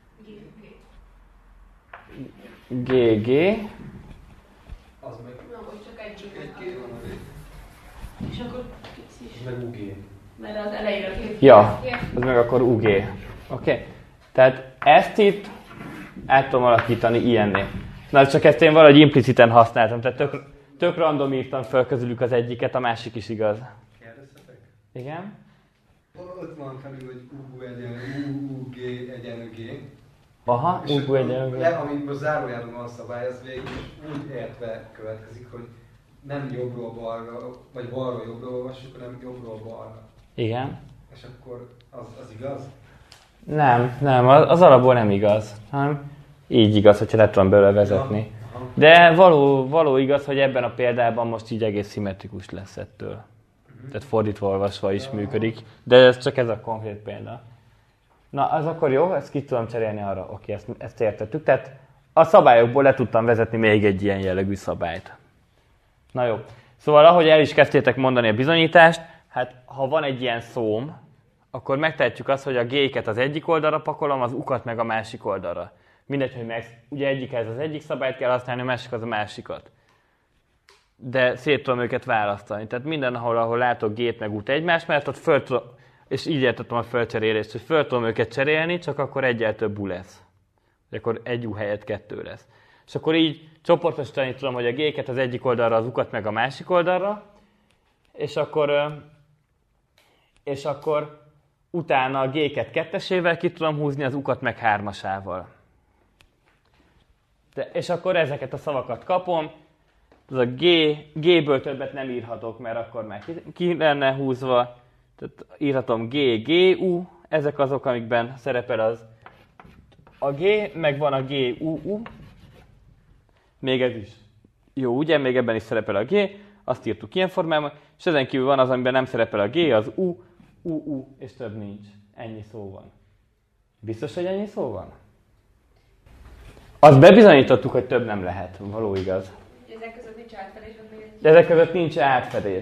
Speaker 2: G G,
Speaker 5: Az meg
Speaker 3: Na, most csak egy
Speaker 5: egy
Speaker 3: G.
Speaker 5: G van a vég.
Speaker 3: És akkor kicsi is.
Speaker 5: Az meg U G.
Speaker 3: Mert az elejére két.
Speaker 2: ja, ez meg akkor U G. Oké, okay. Tehát ezt itt át tudom alakítani ilyenné. Na, csak ezt én valahogy impliciten használtam, tehát tök, tök random írtam fel közülük az egyiket, a másik is igaz.
Speaker 5: Kérdezhetek?
Speaker 2: Igen?
Speaker 5: Ott van felül, hogy U G egyenlő U U G egyenlő G.
Speaker 2: Aha,
Speaker 5: És
Speaker 2: U G
Speaker 5: akkor
Speaker 2: egyenlő G.
Speaker 5: le, amikor zárójában van a szabály, az végül is úgy értve következik, hogy nem jobbról balra, vagy balról jobbra olvassuk, hanem jobbról balra.
Speaker 2: Igen.
Speaker 5: És akkor az, az igaz?
Speaker 2: Nem, nem, az, az alapból nem igaz, hanem így igaz, hogyha le tudom belőle vezetni.
Speaker 5: Ja.
Speaker 2: De való, való igaz, hogy ebben a példában most így egész szimmetrikus lesz ettől. Uh-huh. Tehát fordítva olvasva is ja. működik, de ez csak ez a konkrét példa. Na, az akkor jó, ezt ki tudom cserélni arra, oké, ezt, ezt értettük. Tehát a szabályokból le tudtam vezetni még egy ilyen jellegű szabályt. Na jó, szóval ahogy el is kezdtétek mondani a bizonyítást, hát ha van egy ilyen szóm, akkor megtehetjük azt, hogy a G-ket az egyik oldalra pakolom, az U-kat meg a másik oldalra. Mindegy, hogy meg, ugye egyikhez az egyik szabályt kell használni, a másik az a másikat. De szét tudom őket választani. Tehát mindenhol, ahol látok G-t meg U-t egymás mellett, ott föl tudom, és így értettem a fölcserélést, hogy föl tudom őket cserélni, csak akkor egyel több U lesz. Vagy akkor egy U helyett kettő lesz. És akkor így csoportosítani tudom, hogy a G-ket az egyik oldalra, az U-kat meg a másik oldalra, és akkor, és akkor utána a G-ket kettesével ki tudom húzni, az U-kat meg hármasával. De, és akkor ezeket a szavakat kapom, az a G, G-ből többet nem írhatok, mert akkor már ki, ki lenne húzva. Tehát írhatom G, G, U, ezek azok, amikben szerepel az a G, meg van a G, U, U. Még ez is jó, ugye? Még ebben is szerepel a G, azt írtuk ilyen formában, és ezen kívül van az, amiben nem szerepel a G, az U, U, U, és több nincs. Ennyi szó van. Biztos, hogy ennyi szó van? Azt bebizonyítottuk, hogy több nem lehet. Való igaz.
Speaker 3: Ezek között nincs átfedés, vagy még egy...
Speaker 2: De ezek között nincs átfedés.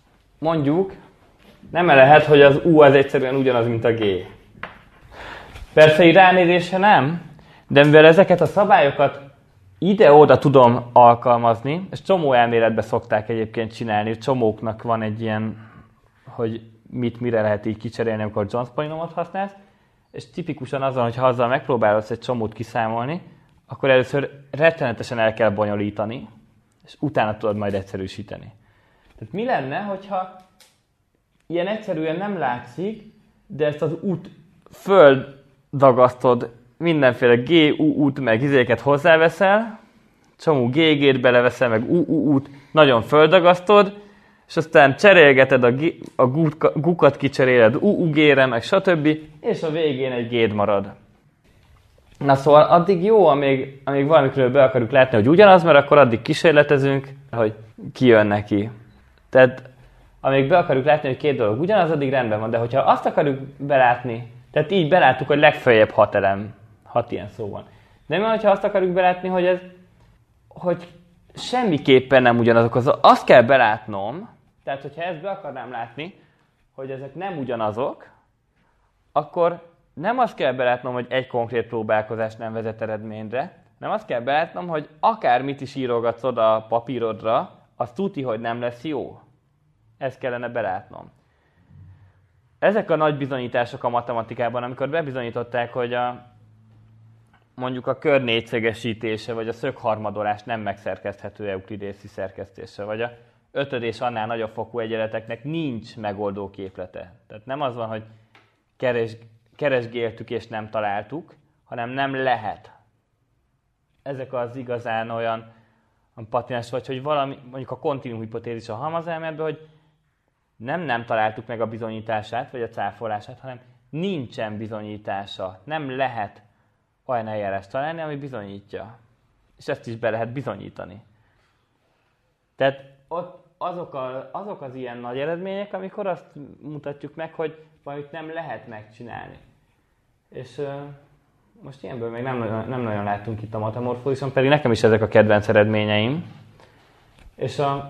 Speaker 2: Mondjuk, nem lehet, hogy az U az egyszerűen ugyanaz, mint a G. Persze így ránézésre nem, de mivel ezeket a szabályokat ide-oda tudom alkalmazni, és csomó elméletben szokták egyébként csinálni, csomóknak van egy ilyen, hogy mit mire lehet így kicserélni, amikor Jones polinomot használsz, és tipikusan azon, hogyha azzal megpróbálod egy csomót kiszámolni, akkor először rettenetesen el kell bonyolítani, és utána tudod majd egyszerűsíteni. Tehát mi lenne, hogyha ilyen egyszerűen nem látszik, de ezt az út földagasztod, mindenféle G, U, út, meg izéket hozzáveszel, csomó G-gét beleveszel, meg U, U, út, nagyon földagasztod, és aztán cserélgeted a, G, a G-kat kicseréled U, U, G-re, meg stb., és a végén egy G-d marad. Na szóval addig jó, amíg, amíg valamikről be akarjuk látni, hogy ugyanaz, mert akkor addig kísérletezünk, hogy ki jön neki. Tehát amíg be akarjuk látni, hogy két dolog ugyanaz, addig rendben van, de hogyha azt akarjuk belátni, tehát így beláttuk, hogy legfeljebb hat elem, hat ilyen szó van. De mi van, hogyha azt akarjuk belátni, hogy ez, hogy semmiképpen nem ugyanazok, az, azt kell belátnom, tehát hogyha ezt be akarnám látni, hogy ezek nem ugyanazok, akkor nem azt kell belátnom, hogy egy konkrét próbálkozás nem vezet eredményre, nem azt kell belátnom, hogy akármit is írogatsz oda a papírodra, az tuti, hogy nem lesz jó. Ezt kellene belátnom. Ezek a nagy bizonyítások a matematikában, amikor bebizonyították, hogy a, mondjuk a kör négyszögesítése, vagy a szögharmadolás nem megszerkeszthető euklidészi szerkesztése, vagy a ötöd és annál nagyobb fokú egyenleteknek nincs megoldó képlete. Tehát nem az van, hogy keres, keresgéltük és nem találtuk, hanem nem lehet. Ezek az igazán olyan patinás, vagy hogy valami, mondjuk a kontinuum hipotézis a halmazelméletben, hogy nem nem találtuk meg a bizonyítását, vagy a cáfolását, hanem nincsen bizonyítása. Nem lehet olyan eljárást találni, ami bizonyítja. És ezt is be lehet bizonyítani. Tehát ott azok, a, azok az ilyen nagy eredmények, amikor azt mutatjuk meg, hogy valamit nem lehet megcsinálni. És uh, most ilyenből még nem nagyon, nem nagyon láttunk itt a metamorfózison, pedig nekem is ezek a kedvenc eredményeim. És a,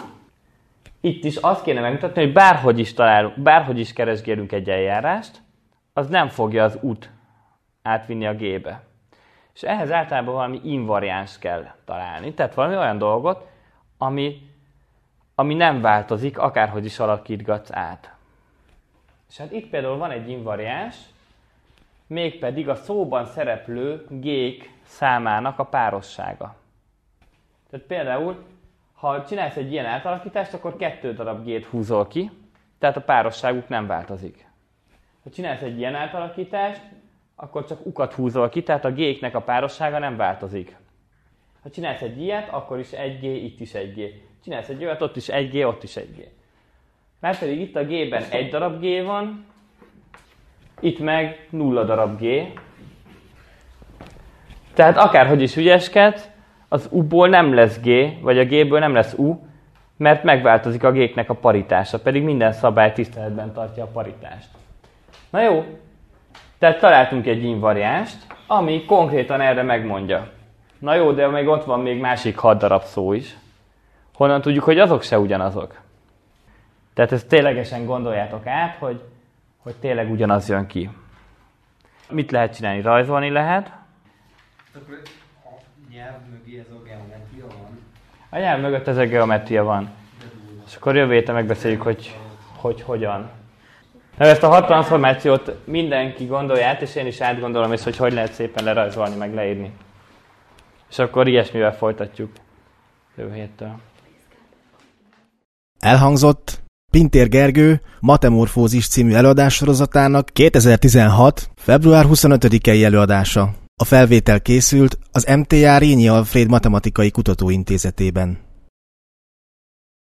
Speaker 2: itt is azt kéne megmutatni, hogy bárhogy is találunk, bárhogy is keresgélünk egy eljárást, az nem fogja az út átvinni a G-be. És ehhez általában valami invariáns kell találni. Tehát valami olyan dolgot, ami, ami nem változik, akárhogy is alakítgatsz át. És hát itt például van egy invariáns, mégpedig a szóban szereplő G-k számának a párossága. Tehát például, ha csinálsz egy ilyen átalakítást, akkor kettő darab G-t húzol ki, tehát a párosságuk nem változik. Ha csinálsz egy ilyen átalakítást, akkor csak U-kat húzol ki, tehát a G-knek a párossága nem változik. Ha csinálsz egy ilyet, akkor is egy G, itt is egy G. Csinálsz egy olyat, ott is egy G, ott is egy G. Mert pedig itt a G-ben egy darab G van, itt meg nulla darab G. Tehát akárhogy is ügyeskedsz, az U-ból nem lesz G, vagy a G-ből nem lesz U, mert megváltozik a G-knek a paritása, pedig minden szabály tiszteletben tartja a paritást. Na jó, tehát találtunk egy invariánst, ami konkrétan erre megmondja. Na jó, de még ott van még másik hat darab szó is. Honnan tudjuk, hogy azok se ugyanazok? Tehát ezt ténylegesen gondoljátok át, hogy, hogy tényleg ugyanaz jön ki. Mit lehet csinálni? Rajzolni lehet.
Speaker 5: Akkor a nyelv mögé ez a geometria van?
Speaker 2: A nyelv mögött ez a geometria van. És akkor jövő héten megbeszéljük, hogy, hogy hogyan. Na, ezt a hat transformációt mindenki gondolja át, és én is átgondolom, és hogy hogy lehet szépen lerajzolni, meg leírni. És akkor ilyesmivel folytatjuk jövő héttől.
Speaker 1: Elhangzott Pintér Gergő Matemorfózis című előadássorozatának kétezer-tizenhat. február huszonötödikei előadása. A felvétel készült az em té á Rényi Alfréd Matematikai Kutatóintézetében.